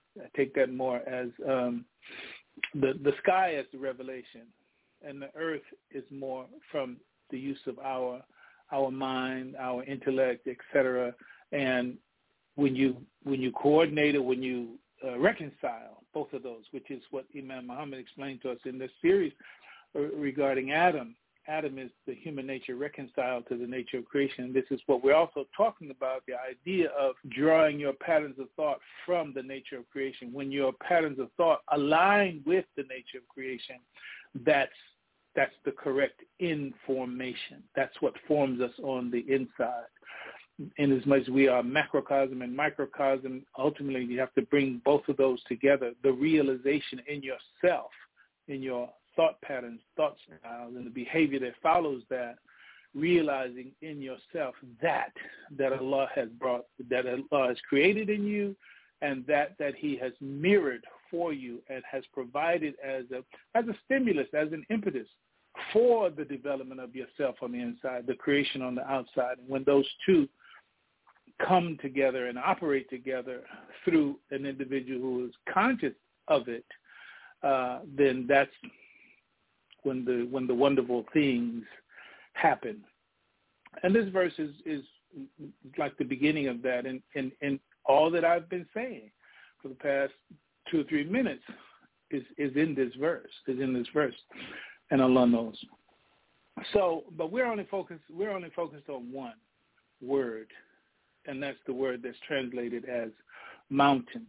the sky as the revelation, and the earth is more from the use of our mind, our intellect, etc. And when you coordinate it, when you reconcile both of those, which is what Imam Muhammad explained to us in this series regarding Adam. Adam is the human nature reconciled to the nature of creation. This is what we're also talking about, the idea of drawing your patterns of thought from the nature of creation. When your patterns of thought align with the nature of creation, that's the correct information. That's what forms us on the inside. Inasmuch as we are macrocosm and microcosm, ultimately you have to bring both of those together. The realization in yourself, in your thought patterns, thought styles, and the behavior that follows that, realizing in yourself that Allah has brought, that Allah has created in you, and that he has mirrored for you and has provided as a stimulus, as an impetus for the development of yourself on the inside, the creation on the outside. And when those two come together and operate together through an individual who is conscious of it, then that's when the wonderful things happen. And this verse is like the beginning of that, and all that I've been saying for the past 2 or 3 minutes is in this verse, and Allah knows. So, but we're only focused on one word, and that's the word that's translated as mountain.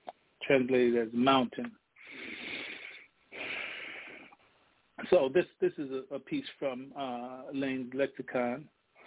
So this is a piece from Lane's lexicon,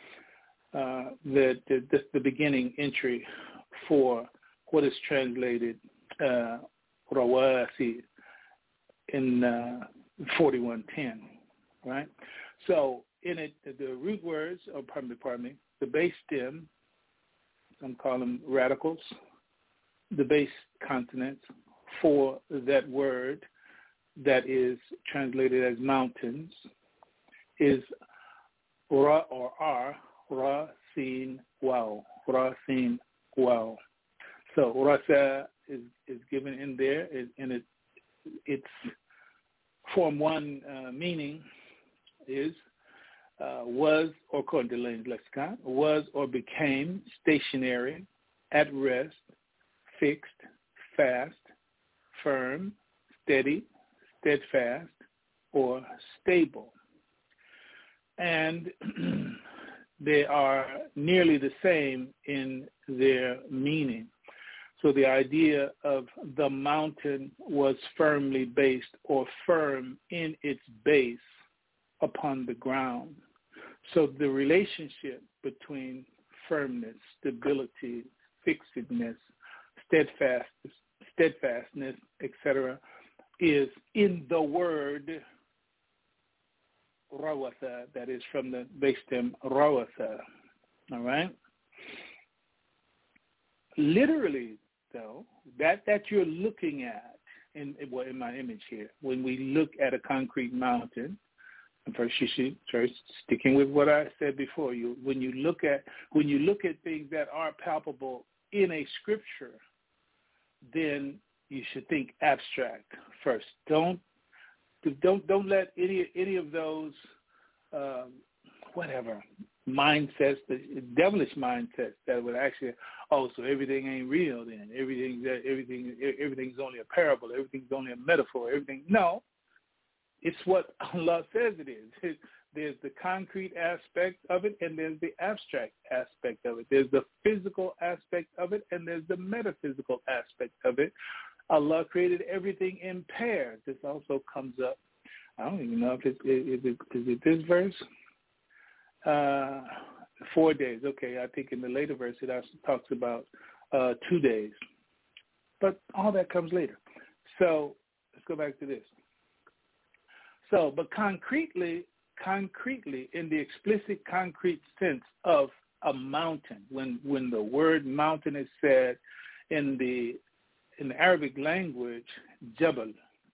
the beginning entry for what is translated rawasi in 4110, right? So in it, the root words, pardon me, the base stem, some call them radicals, the base consonants for that word that is translated as mountains is ra or r, ra, sin, wow, ra, sin, wow. So rasa is given in there, and its form one meaning is was, or according to Lane's lexicon, was or became stationary, at rest, fixed, fast, firm, steady, steadfast, or stable. And they are nearly the same in their meaning. So the idea of the mountain was firmly based or firm in its base upon the ground. So the relationship between firmness, stability, fixedness, steadfastness, etc., is in the word rawatha, that is from the base stem rawatha. All right? Literally, though, that you're looking at in my image here, when we look at a concrete mountain, and first sticking with what I said before, when you look at things that are palpable in a scripture, then you should think abstract first. Don't let any of those mindsets, the devilish mindsets that would actually, so everything ain't real then. Everything's only a parable. Everything's only a metaphor. No, it's what Allah says it is. There's the concrete aspect of it, and there's the abstract aspect of it. There's the physical aspect of it, and there's the metaphysical aspect of it. Allah created everything in pairs. This also comes up. I don't even know if is it this verse? 4 days. Okay, I think in the later verse it also talks about 2 days. But all that comes later. So let's go back to this. So, but concretely, in the explicit concrete sense of a mountain, when the word mountain is said in the Arabic language, Jabal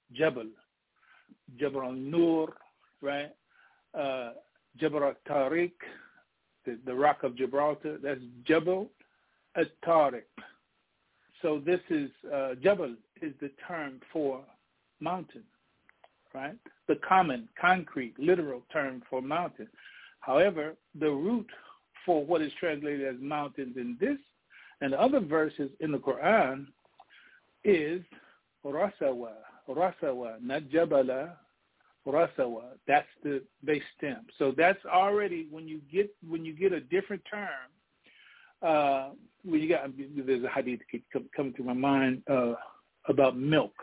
al-Nur, right? Jabal al-Tariq, the rock of Gibraltar, that's Jabal al-Tariq. So this is, Jabal is the term for mountain, right? The common, concrete, literal term for mountain. However, the root for what is translated as mountains in this and other verses in the Quran is Rasawa, not Jabala, Rasawa. That's the base stem. So that's already when you get a different term. There's a hadith that keeps coming to my mind about milk,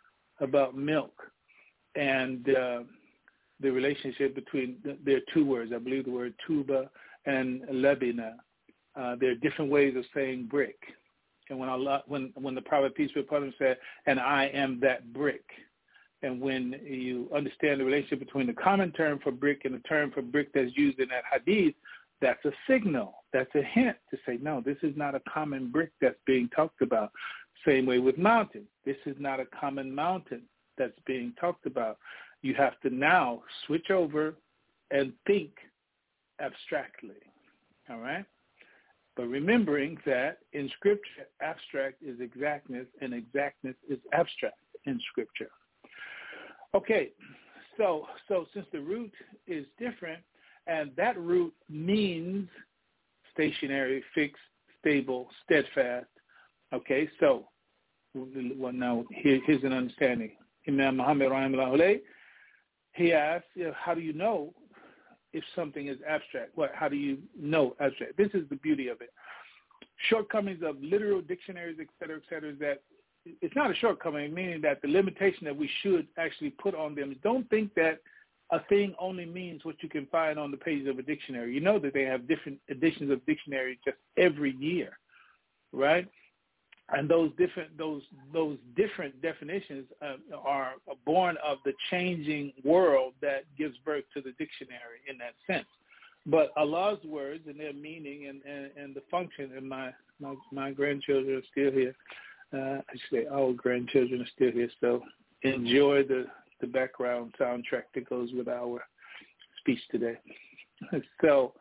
and the relationship between there are two words. I believe the word tuba and labina. There are different ways of saying brick. And when the Prophet, peace be upon him, said, "And I am that brick," and when you understand the relationship between the common term for brick and the term for brick that's used in that hadith, that's a signal. That's a hint to say, no, this is not a common brick that's being talked about. Same way with mountain. This is not a common mountain that's being talked about. You have to now switch over and think abstractly, all right? But remembering that in Scripture, abstract is exactness, and exactness is abstract in Scripture. Okay, so since the root is different, and that root means stationary, fixed, stable, steadfast. Okay, so now here's an understanding. Imam Muhammad rahimahullah, he asked, how do you know if something is abstract? How do you know abstract? This is the beauty of it. Shortcomings of literal dictionaries, et cetera, is that it's not a shortcoming, meaning that the limitation that we should actually put on them is don't think that a thing only means what you can find on the pages of a dictionary. You know that they have different editions of dictionaries just every year, right? And those different definitions are born of the changing world that gives birth to the dictionary in that sense. But Allah's words and their meaning and the function, and my grandchildren are still here. Actually, our grandchildren are still here, so enjoy the background soundtrack that goes with our speech today. So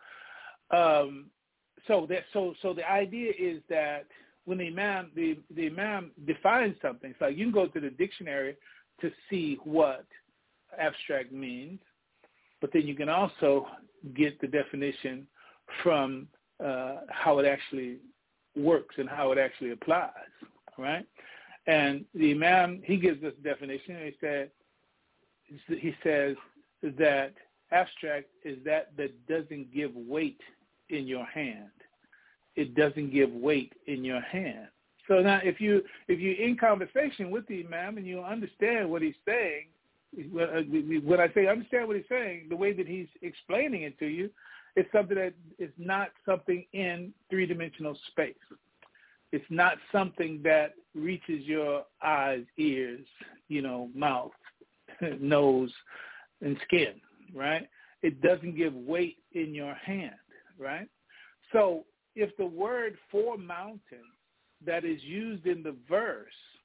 the idea is that when the imam defines something, so you can go to the dictionary to see what abstract means, but then you can also get the definition from how it actually works and how it actually applies, right? And the imam, he gives us a definition, and he says that abstract is that doesn't give weight in your hand. It doesn't give weight in your hand. So now if you're in conversation with the imam and you understand what he's saying, when I say understand what he's saying, the way that he's explaining it to you, it's something that is not something in three-dimensional space. It's not something that reaches your eyes, ears, mouth, nose, and skin, right? It doesn't give weight in your hand, right? So if the word for mountain that is used in the verse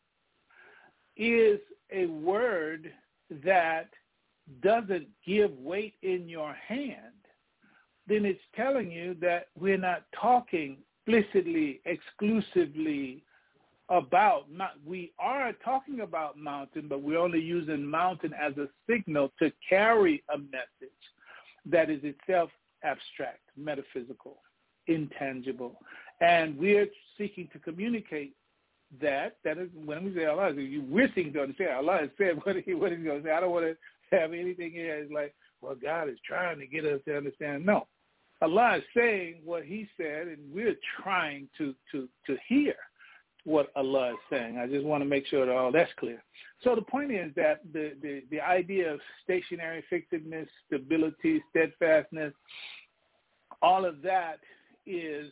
is a word that doesn't give weight in your hand, then it's telling you that we're not talking explicitly, exclusively about, we are talking about mountain, but we're only using mountain as a signal to carry a message that is itself abstract, metaphysical, intangible. And we're seeking to communicate that is, when we say Allah, we're seeking to understand. Allah has said what he's going to say. I don't want to have anything here. It's like, well, God is trying to get us to understand. No. Allah is saying what he said, and we're trying to hear what Allah is saying. I just want to make sure that all that's clear. So the point is that the idea of stationary fixedness, stability, steadfastness, all of that is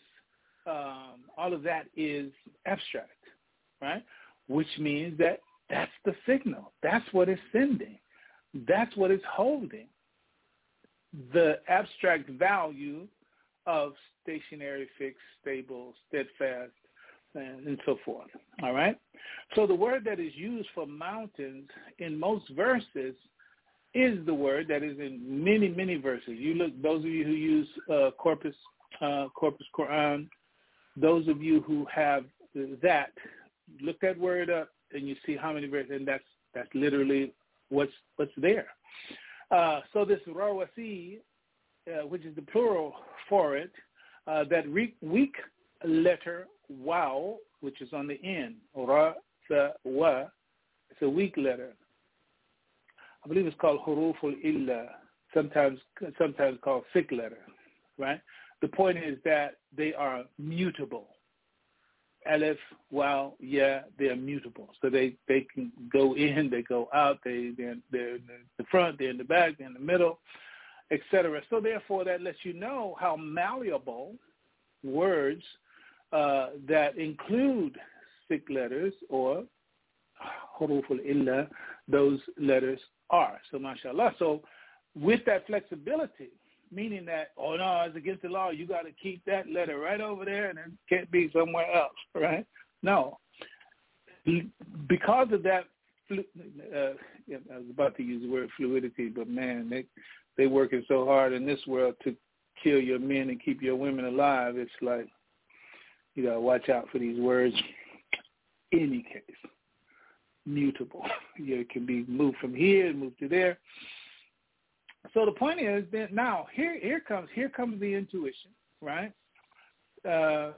abstract, right? Which means that that's the signal. That's what it's sending. That's what it's holding. The abstract value of stationary, fixed, stable, steadfast, and so forth. All right? So the word that is used for mountains in most verses is the word that is in many, many verses. You look, those of you who use Corpus Quran, those of you who have that, look that word up and you see how many verses, and that's literally what's there. So this rawasi, which is the plural for it, that weak letter wow, which is on the end, ra, sa, wa, it's a weak letter. I believe it's called huruful illa, sometimes called thick letter, right? The point is that they are mutable. Aleph, wow, yeah, they're mutable. So they can go in, they go out, they're in the front, they're in the back, they're in the middle, etc. So therefore, that lets you know how malleable words that include thick letters or huruful illa, those letters are. So mashallah. So with that flexibility, meaning that, oh no, it's against the law, you got to keep that letter right over there and it can't be somewhere else, right? No. Because of that, I was about to use the word fluidity, but man, they working so hard in this world to kill your men and keep your women alive. It's like, you got to watch out for these words. Any case, mutable. It can be moved from here and moved to there. So the point is that now here comes the intuition, right? The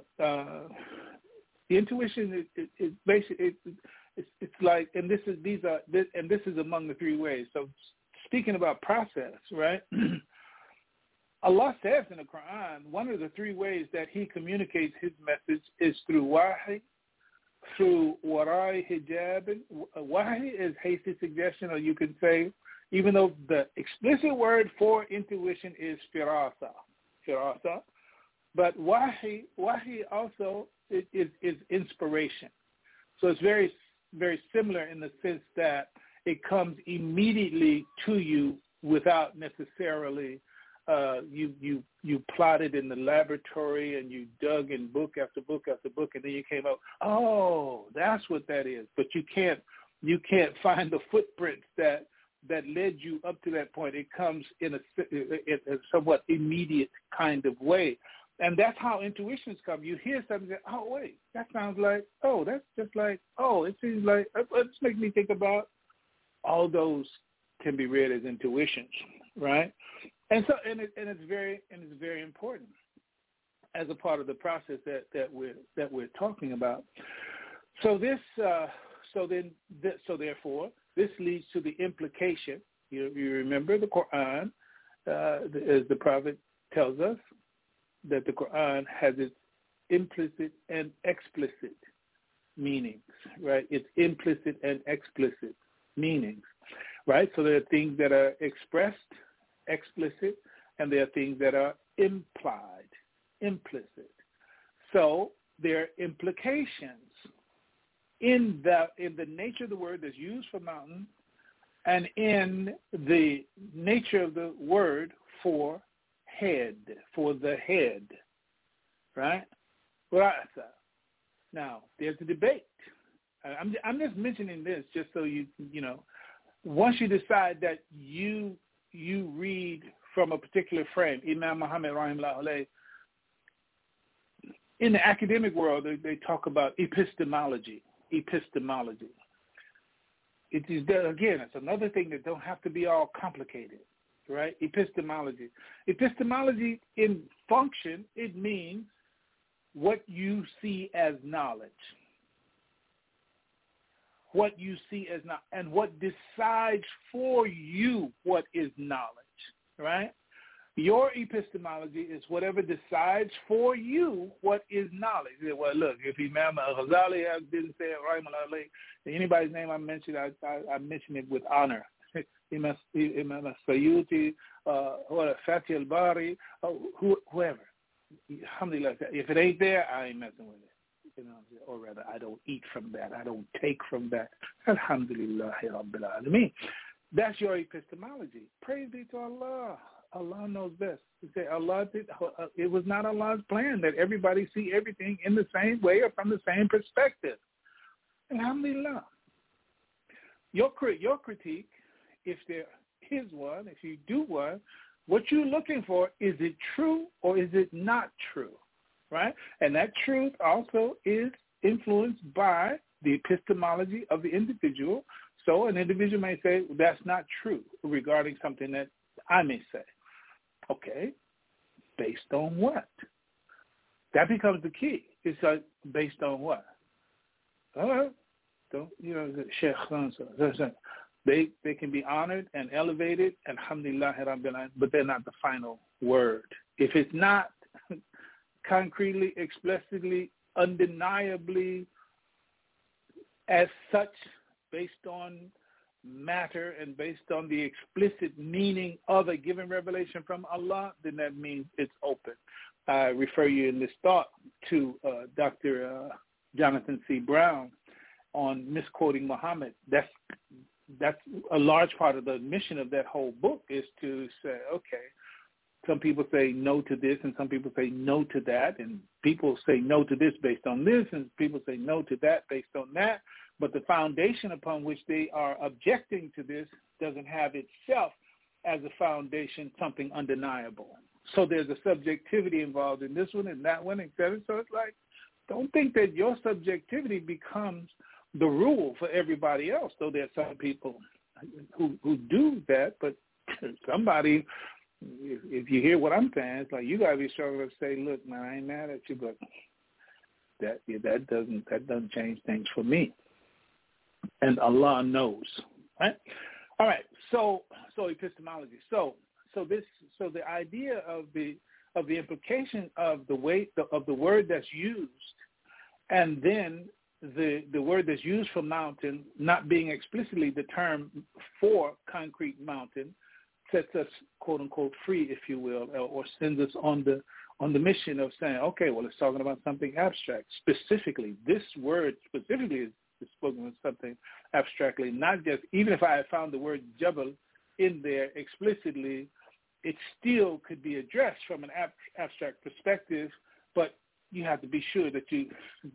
intuition is basically it's like, and this is among the three ways. So speaking about process, right? Allah says in the Quran, one of the three ways that He communicates His message is through wahi, through warai hijab. Wahi is hasty suggestion, or you can say, even though the explicit word for intuition is firasa, but wahi also is inspiration. So it's very, very similar in the sense that it comes immediately to you without necessarily you plotted in the laboratory and you dug in book after book after book, and then you came up, oh, that's what that is. But you can't find the footprints that led you up to that point. It comes in a somewhat immediate kind of way. And that's how intuitions come. You hear something, and say, oh, wait, that sounds like, oh, that's just like, oh, it seems like, it makes me think about. All those can be read as intuitions, right? And so, and it's very important as a part of the process that we're talking about. So therefore, this leads to the implication. You remember the Quran, as the Prophet tells us, that the Quran has its implicit and explicit meanings, right? It's implicit and explicit meanings, right? So there are things that are expressed, explicit, and there are things that are implied, implicit. So there are implications in the nature of the word that's used for mountain, and in the nature of the word for head, for the head, right? Ra'asa. Now, there's a debate. I'm just mentioning this just so you know, once you decide that you read from a particular frame, Imam Muhammad rahimahullah alayhi, in the academic world, they talk about epistemology. It is, again, it's another thing that don't have to be all complicated. right? Epistemology. Epistemology in function, it means what you see as knowledge. What you see as knowledge, and what decides for you what is knowledge, right? Your epistemology is whatever decides for you what is knowledge. Well, look, if Imam al-Ghazali didn't say it, Rahimahullah, anybody's name I mentioned, I mention it with honor. Imam al-Sayyuti, Fatih al-Bari, whoever. Alhamdulillah, if it ain't there, I ain't messing with it. Or rather, I don't eat from that. I don't take from that. Alhamdulillah, Rabbil Alameen. That's your epistemology. Praise be to Allah. Allah knows best. You say it was not Allah's plan that everybody see everything in the same way or from the same perspective. Alhamdulillah. Your critique, if there is one, if you do one, what you're looking for, is it true or is it not true? Right? And that truth also is influenced by the epistemology of the individual. So an individual may say, that's not true regarding something that I may say. Okay, based on what? That becomes the key. It's like, based on what? Sheikh they can be honored and elevated, alhamdulillah, but they're not the final word. If it's not concretely, explicitly, undeniably, as such, based on matter and based on the explicit meaning of a given revelation from Allah, then that means it's open. I refer you in this thought to Dr. Jonathan C. Brown on misquoting Muhammad. That's a large part of the mission of that whole book, is to say, okay, some people say no to this and some people say no to that, and people say no to this based on this and people say no to that based on that, but the foundation upon which they are objecting to this doesn't have itself as a foundation something undeniable. So there's a subjectivity involved in this one and that one, et cetera. So it's like, don't think that your subjectivity becomes the rule for everybody else, though there's some people who do that, but somebody, if you hear what I'm saying, it's like you gotta be strong enough to say, look, man, I ain't mad at you, but that doesn't change things for me. And Allah knows, right? All right. So epistemology. So the idea of the implication of the weight of the word that's used, and then the word that's used for mountain not being explicitly the term for concrete mountain, sets us, quote unquote, free, if you will, or sends us on the mission of saying, okay, well, it's talking about something abstract. Specifically, this word specifically is spoken of something abstractly, not just, even if I had found the word jabal in there explicitly, it still could be addressed from an abstract perspective, but you have to be sure that you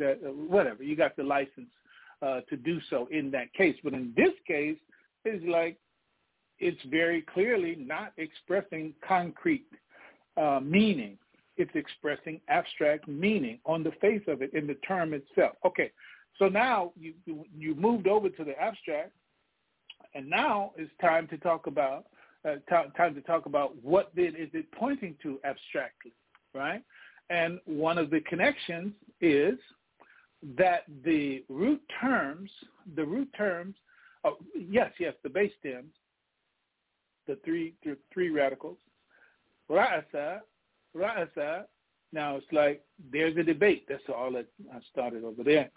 got the license to do so in that case. But in this case, it's like, it's very clearly not expressing concrete meaning. It's expressing abstract meaning on the face of it in the term itself. Okay, so now you moved over to the abstract, and now it's time to talk about what then is it pointing to abstractly, right? And one of the connections is that the root terms, the base stems, the three radicals, ra'asa. Now it's like there's a debate. That's all that I started over there.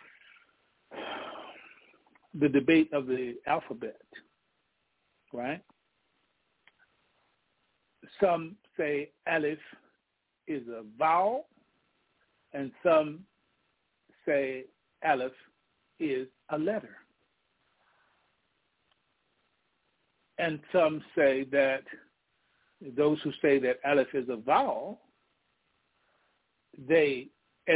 The debate of the alphabet, right? Some say alif is a vowel, and some say aleph is a letter. And some say that those who say that aleph is a vowel, there's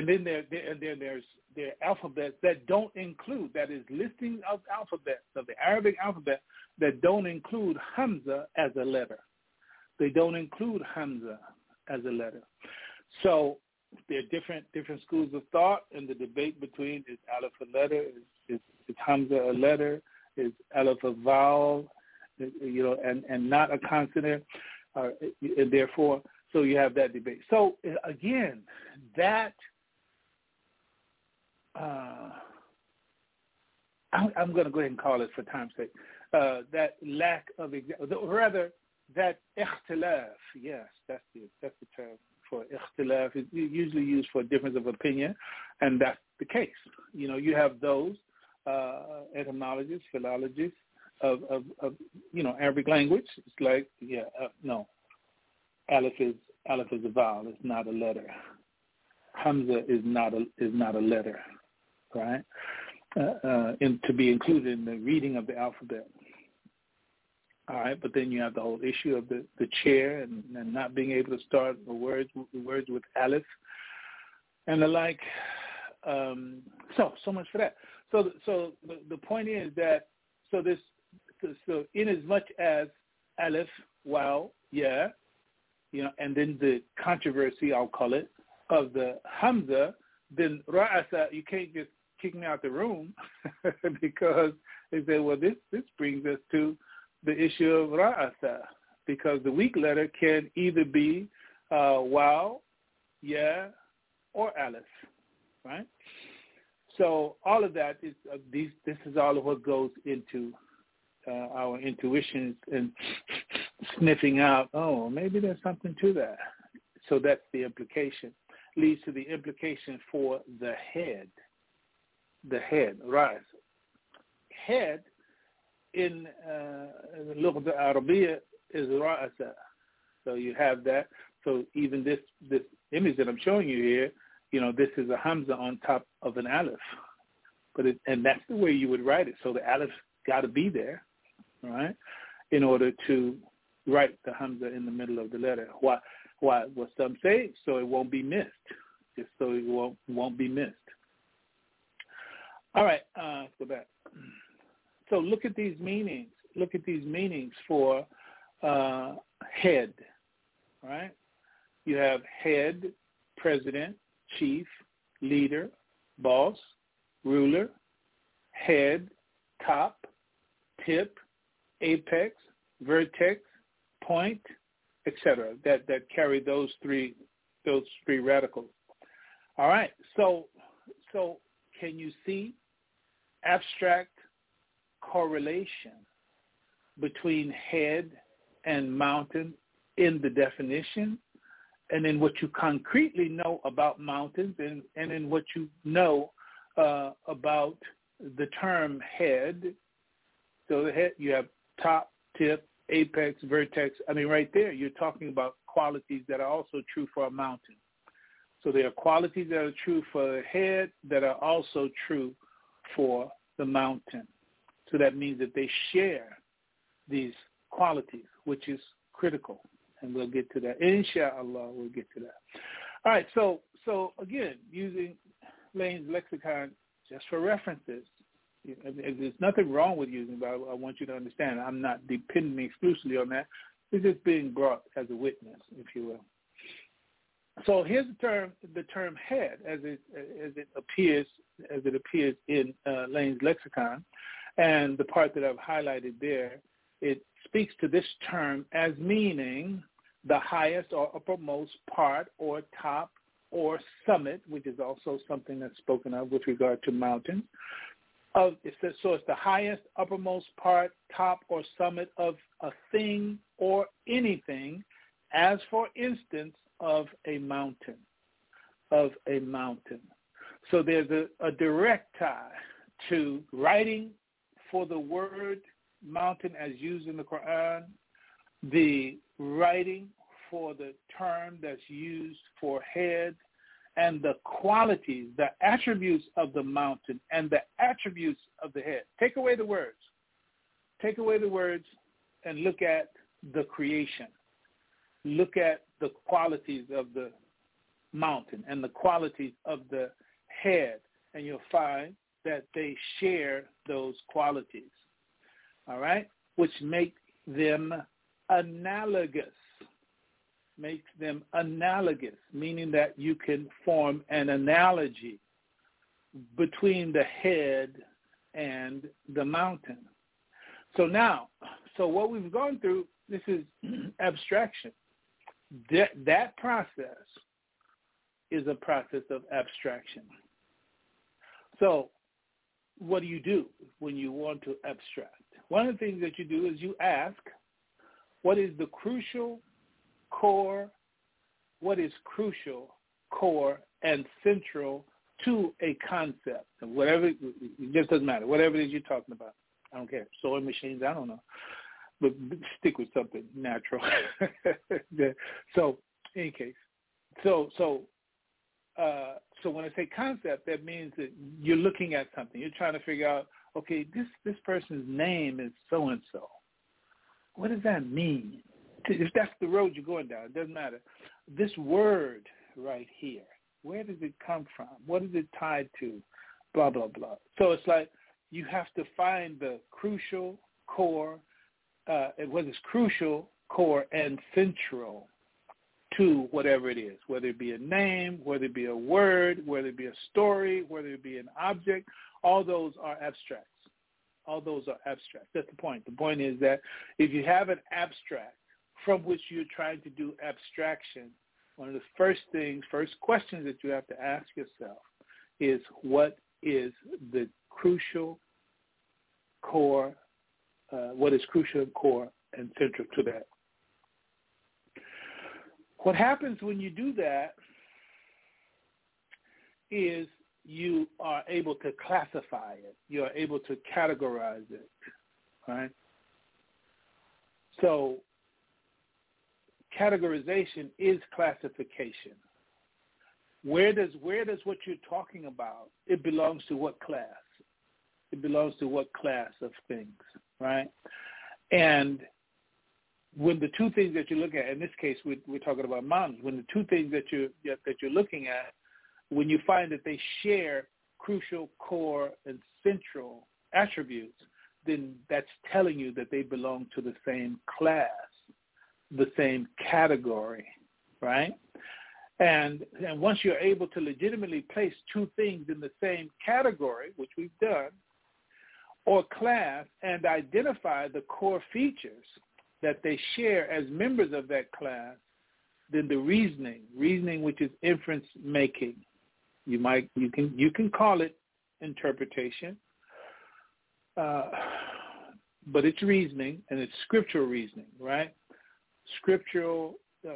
alphabets that don't include, that is listing of alphabets, of the Arabic alphabet, that don't include Hamza as a letter. They don't include Hamza as a letter. So there are different schools of thought, and the debate between is aleph a letter, is Hamza a letter, is aleph a vowel, and not a consonant, and therefore, so you have that debate. So again, that I'm going to go ahead and call it for time's sake. That lack of, rather that ikhtilaf. Yes, that's the term for ikhtilaf. It's usually used for difference of opinion, and that's the case. You have those etymologists, philologists of Arabic language. It's like no, Aleph is a vowel. It's not a letter. Hamza is not a letter, right? To be included in the reading of the alphabet. All right, but then you have the whole issue of the chair and not being able to start the words with Aleph and the like. So much for that. So the point is that so in as much as Aleph, wow, yeah, and then the controversy, I'll call it, of the Hamza, then Ra'asa, you can't just kick me out the room because they say, well, this brings us to the issue of Ra'asa, because the weak letter can either be wow, yeah, or Aleph, right? So all of that is this is all of what goes into our intuitions and sniffing out, oh, maybe there's something to that. So that's the implication. Leads to the implication for the head. The head, rise. Head in Lughat al-Arabiya is ra'asa. So you have that. So even this image that I'm showing you here, this is a Hamza on top of an Aleph. And that's the way you would write it. So the Aleph got to be there, right, in order to write the Hamza in the middle of the letter. Why? What some say, so it won't be missed. Just so it won't be missed. All right, let's go back. So look at these meanings. Look at these meanings for head, right? You have head, president, chief, leader, boss, ruler, head, top, tip, apex, vertex, point, etc. That carry those three radicals. All right. So can you see abstract correlation between head and mountain in the definition, and in what you concretely know about mountains, and in what you know about the term head? So the head, you have top, tip, apex, vertex. I mean, right there, you're talking about qualities that are also true for a mountain. So there are qualities that are true for the head that are also true for the mountain. So that means that they share these qualities, which is critical. And we'll get to that. Inshallah, we'll get to that. All right, so again, using Lane's lexicon just for references. There's nothing wrong with using it, but I want you to understand I'm not depending exclusively on that. It's just being brought as a witness, if you will. So here's the term head as it appears in Lane's lexicon, and the part that I've highlighted there, it speaks to this term as meaning the highest or uppermost part or top or summit, which is also something that's spoken of with regard to mountains. So it's the highest, uppermost part, top, or summit of a thing or anything, as for instance of a mountain. So there's a direct tie to writing for the word mountain as used in the Quran, the writing for the term that's used for head, and the qualities, the attributes of the mountain and the attributes of the head. Take away the words. Take away the words and look at the creation. Look at the qualities of the mountain and the qualities of the head, and you'll find that they share those qualities, all right, which make them analogous. Makes them analogous, meaning that you can form an analogy between the head and the mountain. So what we've gone through, this is abstraction. That process is a process of abstraction. So what do you do when you want to abstract? One of the things that you do is you ask, what is the crucial, core, and central to a concept? And whatever, it just doesn't matter. Whatever it is you're talking about. I don't care. Sewing machines, I don't know. But stick with something natural. So, in any case, so when I say concept, that means that you're looking at something. You're trying to figure out, okay, this person's name is so-and-so. What does that mean? If that's the road you're going down, it doesn't matter. This word right here, where does it come from? What is it tied to? Blah, blah, blah. So it's like you have to find the crucial, core, what is crucial, core, and central to whatever it is, whether it be a name, whether it be a word, whether it be a story, whether it be an object. All those are abstracts. All those are abstracts. That's the point. The point is that if you have an abstract from which you're trying to do abstraction, one of the first questions that you have to ask yourself is, what is the crucial, core, and central to that? What happens when you do that is you are able to classify it. You are able to categorize it, right? So categorization is classification. Where does what you're talking about, it belongs to what class? It belongs to what class of things, right? And when the two things that you look at, in this case, we're talking about mountains. When the two things that you're looking at, when you find that they share crucial, core, and central attributes, then that's telling you that they belong to the same class, the same category, right? And once you're able to legitimately place two things in the same category, which we've done, or class, and identify the core features that they share as members of that class, then the reasoning which is inference making, you can call it interpretation, but it's reasoning, and it's scriptural reasoning, right? Scripture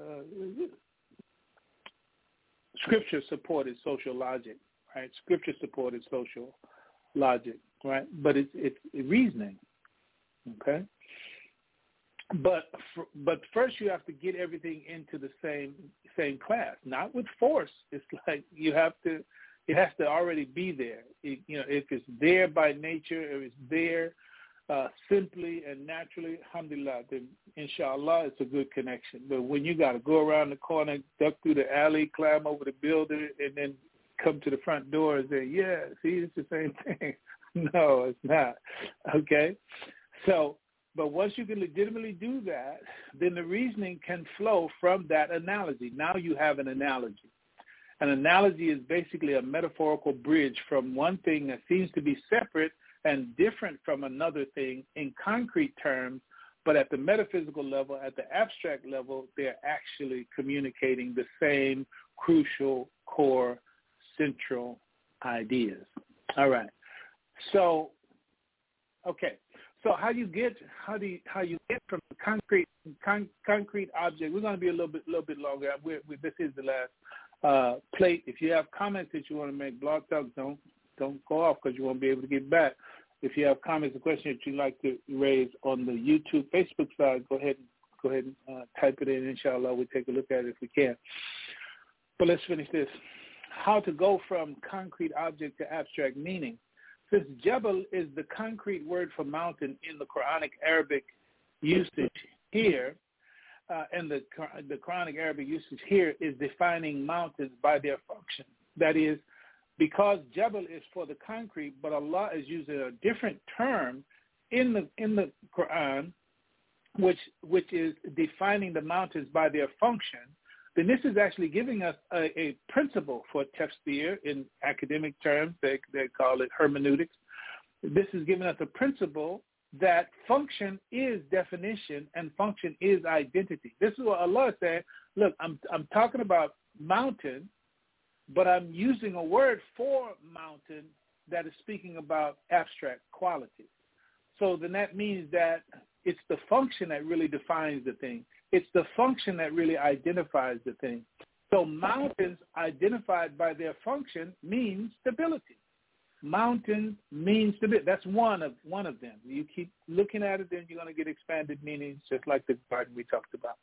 supported social logic, right? Scripture supported social logic, right? But it's reasoning, okay? But first you have to get everything into the same class, not with force. It's like it has to already be there. If it's there by nature, if it's there simply and naturally, alhamdulillah, then inshallah it's a good connection. But when you got to go around the corner, duck through the alley, climb over the building, and then come to the front door and say, yeah, see, it's the same thing. No, it's not. Okay? So, but once you can legitimately do that, then the reasoning can flow from that analogy. Now you have an analogy. An analogy is basically a metaphorical bridge from one thing that seems to be separate and different from another thing in concrete terms, but at the metaphysical level, at the abstract level, they're actually communicating the same crucial, core, central ideas. All right. So, okay. So how you get from concrete object? We're going to be a little bit longer. This is the last plate. If you have comments that you want to make, Blog Talk, don't go off because you won't be able to get back. If you have comments or questions that you'd like to raise on the YouTube, Facebook side, go ahead and type it in. Inshallah, we'll take a look at it if we can. But let's finish this. How to go from concrete object to abstract meaning. Since Jabal is the concrete word for mountain in the Quranic Arabic usage here, and the Quranic Arabic usage here is defining mountains by their function. That is, because Jabal is for the concrete, but Allah is using a different term in the Quran, which is defining the mountains by their function, then this is actually giving us a principle for tafsir. In academic terms, they call it hermeneutics. This is giving us a principle that function is definition and function is identity. This is what Allah is saying. Look, I'm talking about mountain, but I'm using a word for mountain that is speaking about abstract quality. So then that means that it's the function that really defines the thing. It's the function that really identifies the thing. So mountains identified by their function means stability. Mountain means stability. That's one of them. You keep looking at it, then you're going to get expanded meanings, just like the garden we talked about.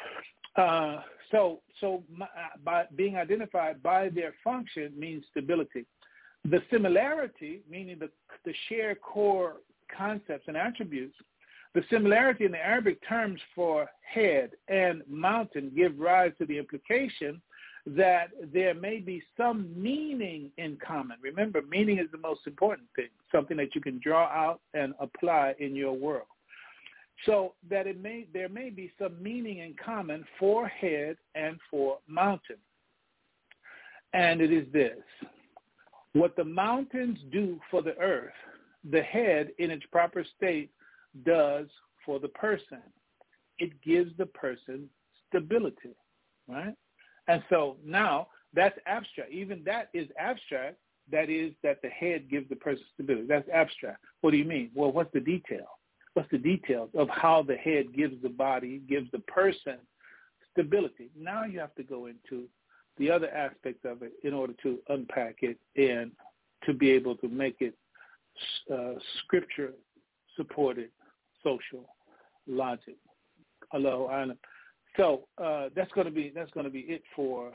So by being identified by their function means stability. The similarity, meaning the shared core concepts and attributes, the similarity in the Arabic terms for head and mountain give rise to the implication that there may be some meaning in common. Remember, meaning is the most important thing, something that you can draw out and apply in your world. So that there may be some meaning in common for head and for mountain. And it is this: what the mountains do for the earth, the head in its proper state does for the person. It gives the person stability, right? And so now that's abstract. Even that is abstract. That is that the head gives the person stability. That's abstract. What do you mean? Well, what's the detail? What's the details of how the head gives the body, gives the person stability? Now you have to go into the other aspects of it in order to unpack it and to be able to make it scripture-supported social logic. Allahu A'lam. So that's going to be it for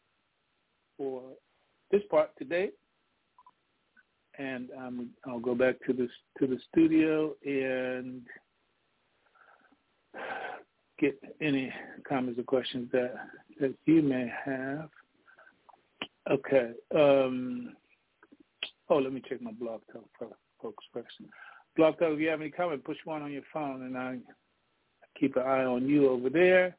this part today, and I'll go back to the studio and get any comments or questions that you may have. Okay. Let me check my blog talk folks first. Blog talk. If you have any comment, push one on your phone, and I keep an eye on you over there.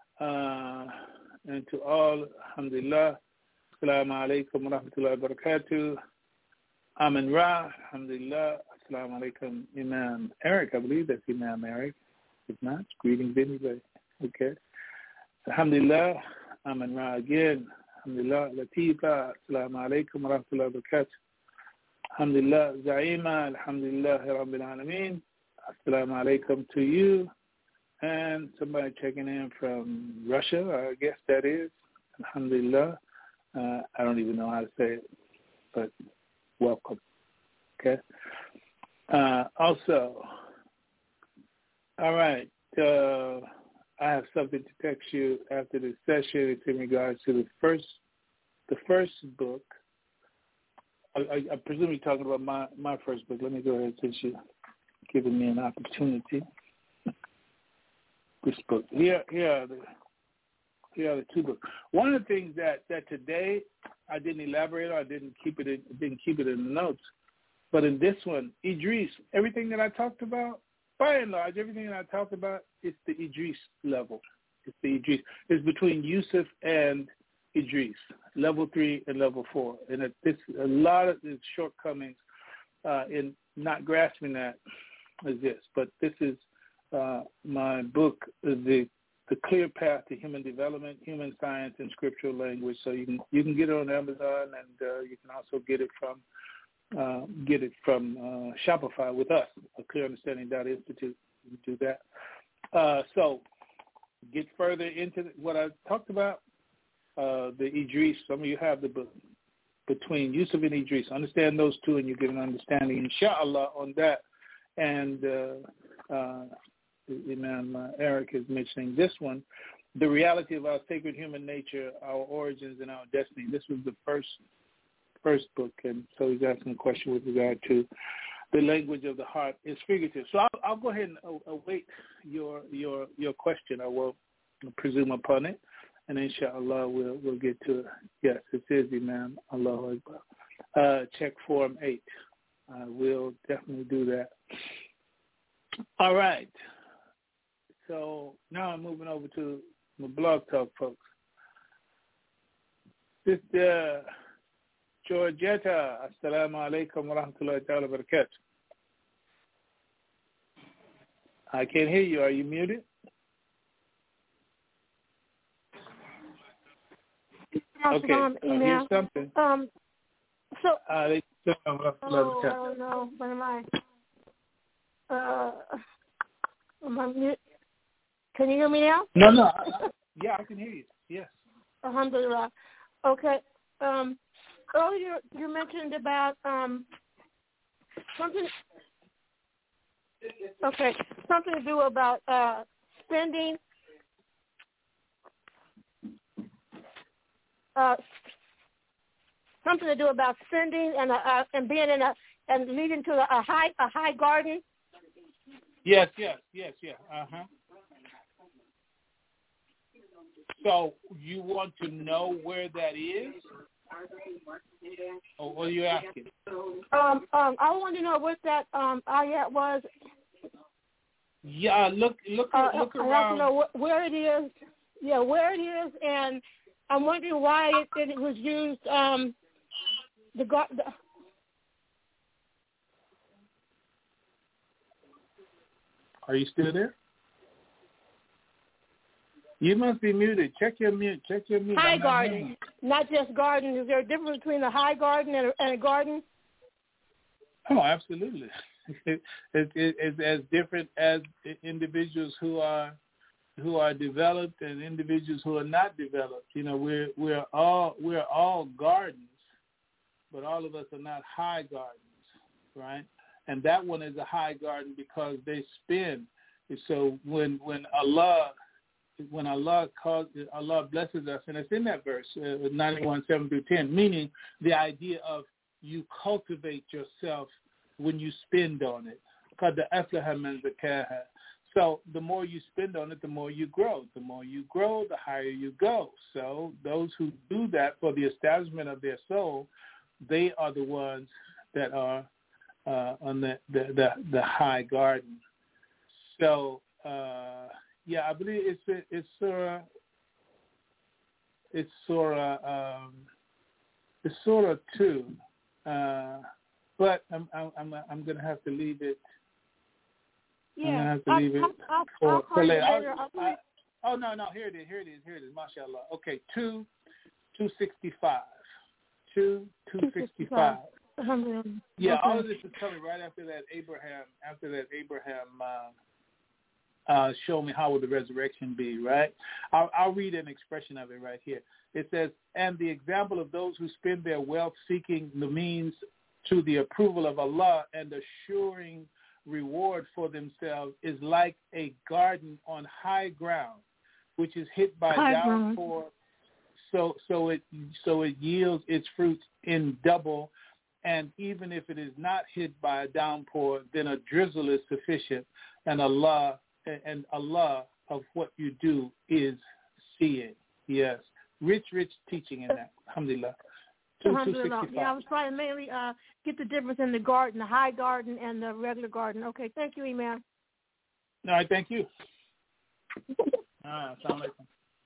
And to all, alhamdulillah, assalamu alaikum wa rahmatullahi wa barakatuh. Amin Ra, alhamdulillah, assalamu alaikum, Imam Eric. I believe that's Imam Eric. If not, greetings anyway. Okay. Alhamdulillah, Amin Ra again. Alhamdulillah, Latifa, assalamu alaikum wa rahmatullahi wa barakatuh. Alhamdulillah, Zaima, alhamdulillah, Rabbil Alameen. Assalamu alaikum to you. And somebody checking in from Russia, I guess that is. Alhamdulillah. I don't even know how to say it, but welcome. Okay. Also, all right. I have something to text you after this session. It's in regards to the first book. I presume you're talking about my first book. Let me go ahead since you're giving me an opportunity. This book. Here are the two books. One of the things that today I didn't elaborate on, I didn't keep it in the notes, but in this one, Idris, everything that I talked about, by and large, everything that I talked about is the Idris level. It's the Idris. It's between Yusuf and Idris, level 3 and level 4, and a lot of the shortcomings in not grasping that is this, but this is my book, The Clear Path to Human Development, Human Science, and Scriptural Language. So you can get it on Amazon, and you can also get it from Shopify with us, clearunderstanding.institute. You can do that. So get further into what I talked about. The Idris. Some of you have the book between Yusuf and Idris. Understand those two, and you get an understanding, inshallah, on that. And Imam Eric is mentioning this one, the reality of our sacred human nature, our origins, and our destiny. This was the first book, and so he's asking a question with regard to the language of the heart is figurative. So I'll go ahead and await your question. I will presume upon it, and inshallah we'll get to it. Yes, it is Imam. Allahu Akbar. Check Form 8. I will definitely do that. All right. So now I'm moving over to my blog talk, folks. Sister Georgetta, assalamu alaikum wa rahmatullahi wa barakatuh. I can't hear you. Are you muted? Okay. Here's something. So. I don't know. What am I? Am I mute? Can you hear me now? No. Yeah, I can hear you. Yes. Alhamdulillah. Okay. Earlier you mentioned about something. Okay, something to do about spending. Something to do about spending and being in and leading to a high garden. Yes. So you want to know where that is? Or what are you asking? I want to know what that ayat was. Yeah, look around. I have to know where it is. Yeah, where it is, and I'm wondering why it was used. Are you still there? You must be muted. Check your mute. High garden, not just garden. Is there a difference between a high garden and a garden? Oh, absolutely. It's as different as individuals who are developed and individuals who are not developed. You know, we're all gardens, but all of us are not high gardens, right? And that one is a high garden because they spin. So when Allah blesses us, and it's in that verse, 91:7-10, meaning the idea of you cultivate yourself when you spend on it. So the more you spend on it, the more you grow. The more you grow, the higher you go. So those who do that for the establishment of their soul, they are the ones that are on the high garden. So I believe it's Surah 2, but I'm going to have to leave it. Yeah, I'll leave it for later. Oh no, here it is. MashaAllah. Okay, 265. 265. Yeah, okay. all of this is coming right after that Abraham. Show me how will the resurrection be, right? I'll read an expression of it right here. It says, and the example of those who spend their wealth seeking the means to the approval of Allah and assuring reward for themselves is like a garden on high ground, which is hit by downpour. So it yields its fruits in double. And even if it is not hit by a downpour, then a drizzle is sufficient. And Allah of what you do is seeing. Yes. Rich teaching in that. Alhamdulillah. Alhamdulillah. Yeah, I was trying to mainly get the difference in the garden, the high garden and the regular garden. Okay, thank you, Imam. All right, thank you. Assalamu alaikum.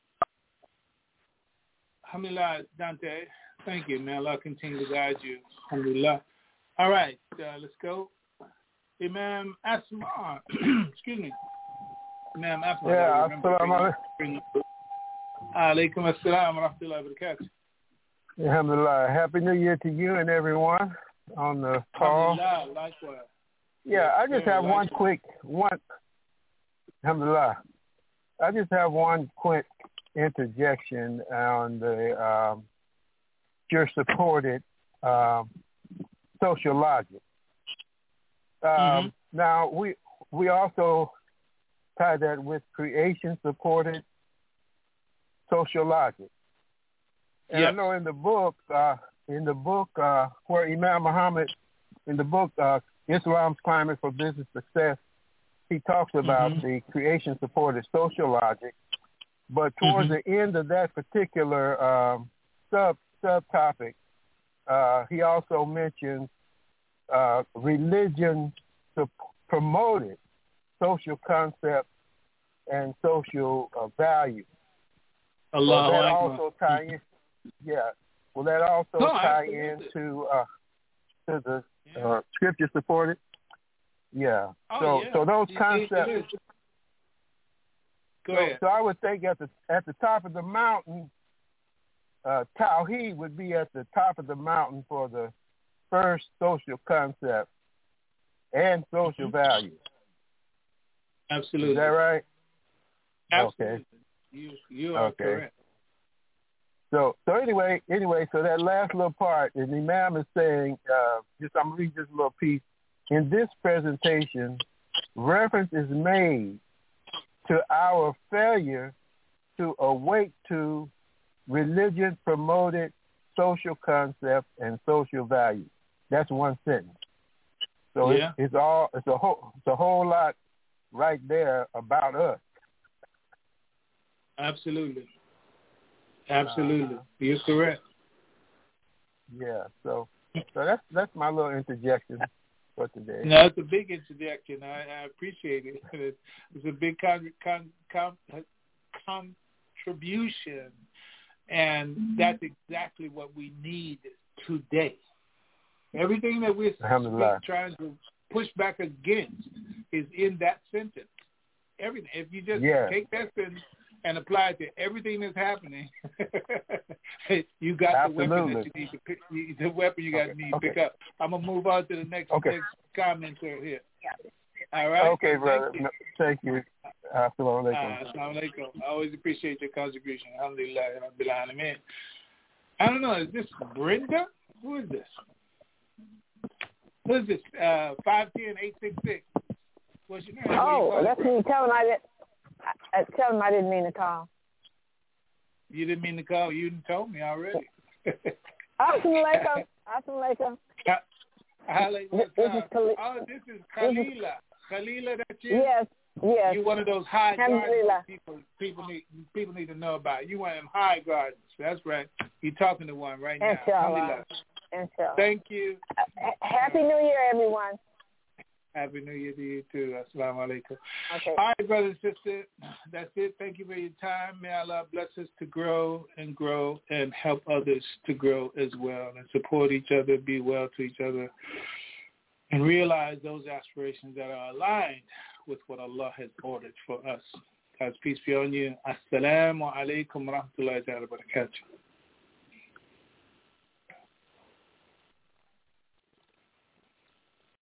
Alhamdulillah, Dante. Thank you, man. Allah continue to guide you. Alhamdulillah. All right, let's go. Imam Asma. Excuse me. Imam Asma. Yeah, assalamu alaikum. Alaikum assalam wa rahmatullahi wa barakatuh. Alhamdulillah. Happy New Year to you and everyone on the call. Alhamdulillah, likewise. Yeah, I just have one. Alhamdulillah. I just have one quick interjection on the your supported social logic. Now we also tie that with creation supported social logic. And I know in the book where Imam Muhammad, in the book Islam's Climate for Business Success, he talks about the creation supported social logic. But towards the end of that particular subtopic, he also mentions religion promoted social concepts and social values. Allah. Will that also tie in? Yeah. Will that also tie into to the scripture supported? Yeah. Oh, so those concepts. Go ahead. So I would think at the top of the mountain, Tawheed would be at the top of the mountain for the first social concept and social value. Absolutely. Is that right? Absolutely. Okay. You are correct. So anyway, so that last little part, and the Imam is saying, I'm going to read this little piece. In this presentation, reference is made to our failure to awake to religion-promoted social concepts and social values. That's one sentence. So it's a whole lot right there about us. Absolutely. You're correct. Yeah. So that's my little interjection for today. No, it's a big interjection. I appreciate it. It's a big contribution, and that's exactly what we need today. Everything that we're trying to push back against is in that sentence. Everything. If you just take that sentence and apply it to everything that's happening, you got the weapon that you need to pick. The weapon you got to need to pick up. I'm gonna move on to the next commenter here. All right. Okay, brother. Thank you. Assalamu alaikum. I always appreciate your contribution. Alhamdulillah. I don't know. Is this Brenda? Who is this? Who is this? 510-866. What's your name? Oh, that's me. Tell him I didn't mean to call. You didn't mean to call. You told me already. Assalamu alaikum. This is Khalila. Khalila, that's you? Yes. You're one of those high gardens people need to know about. You one of them high gardens. That's right. You're talking to one right now. Inshallah. Thank you. Happy New Year, everyone. Happy New Year to you too. Assalamu alaikum. Okay. All right, brothers and sisters. That's it. Thank you for your time. May Allah bless us to grow and help others to grow as well and support each other, be well to each other, and realize those aspirations that are aligned with what Allah has ordered for us. God's peace be on you. Assalamu alaikum wa rahmatullahi wa barakatuh.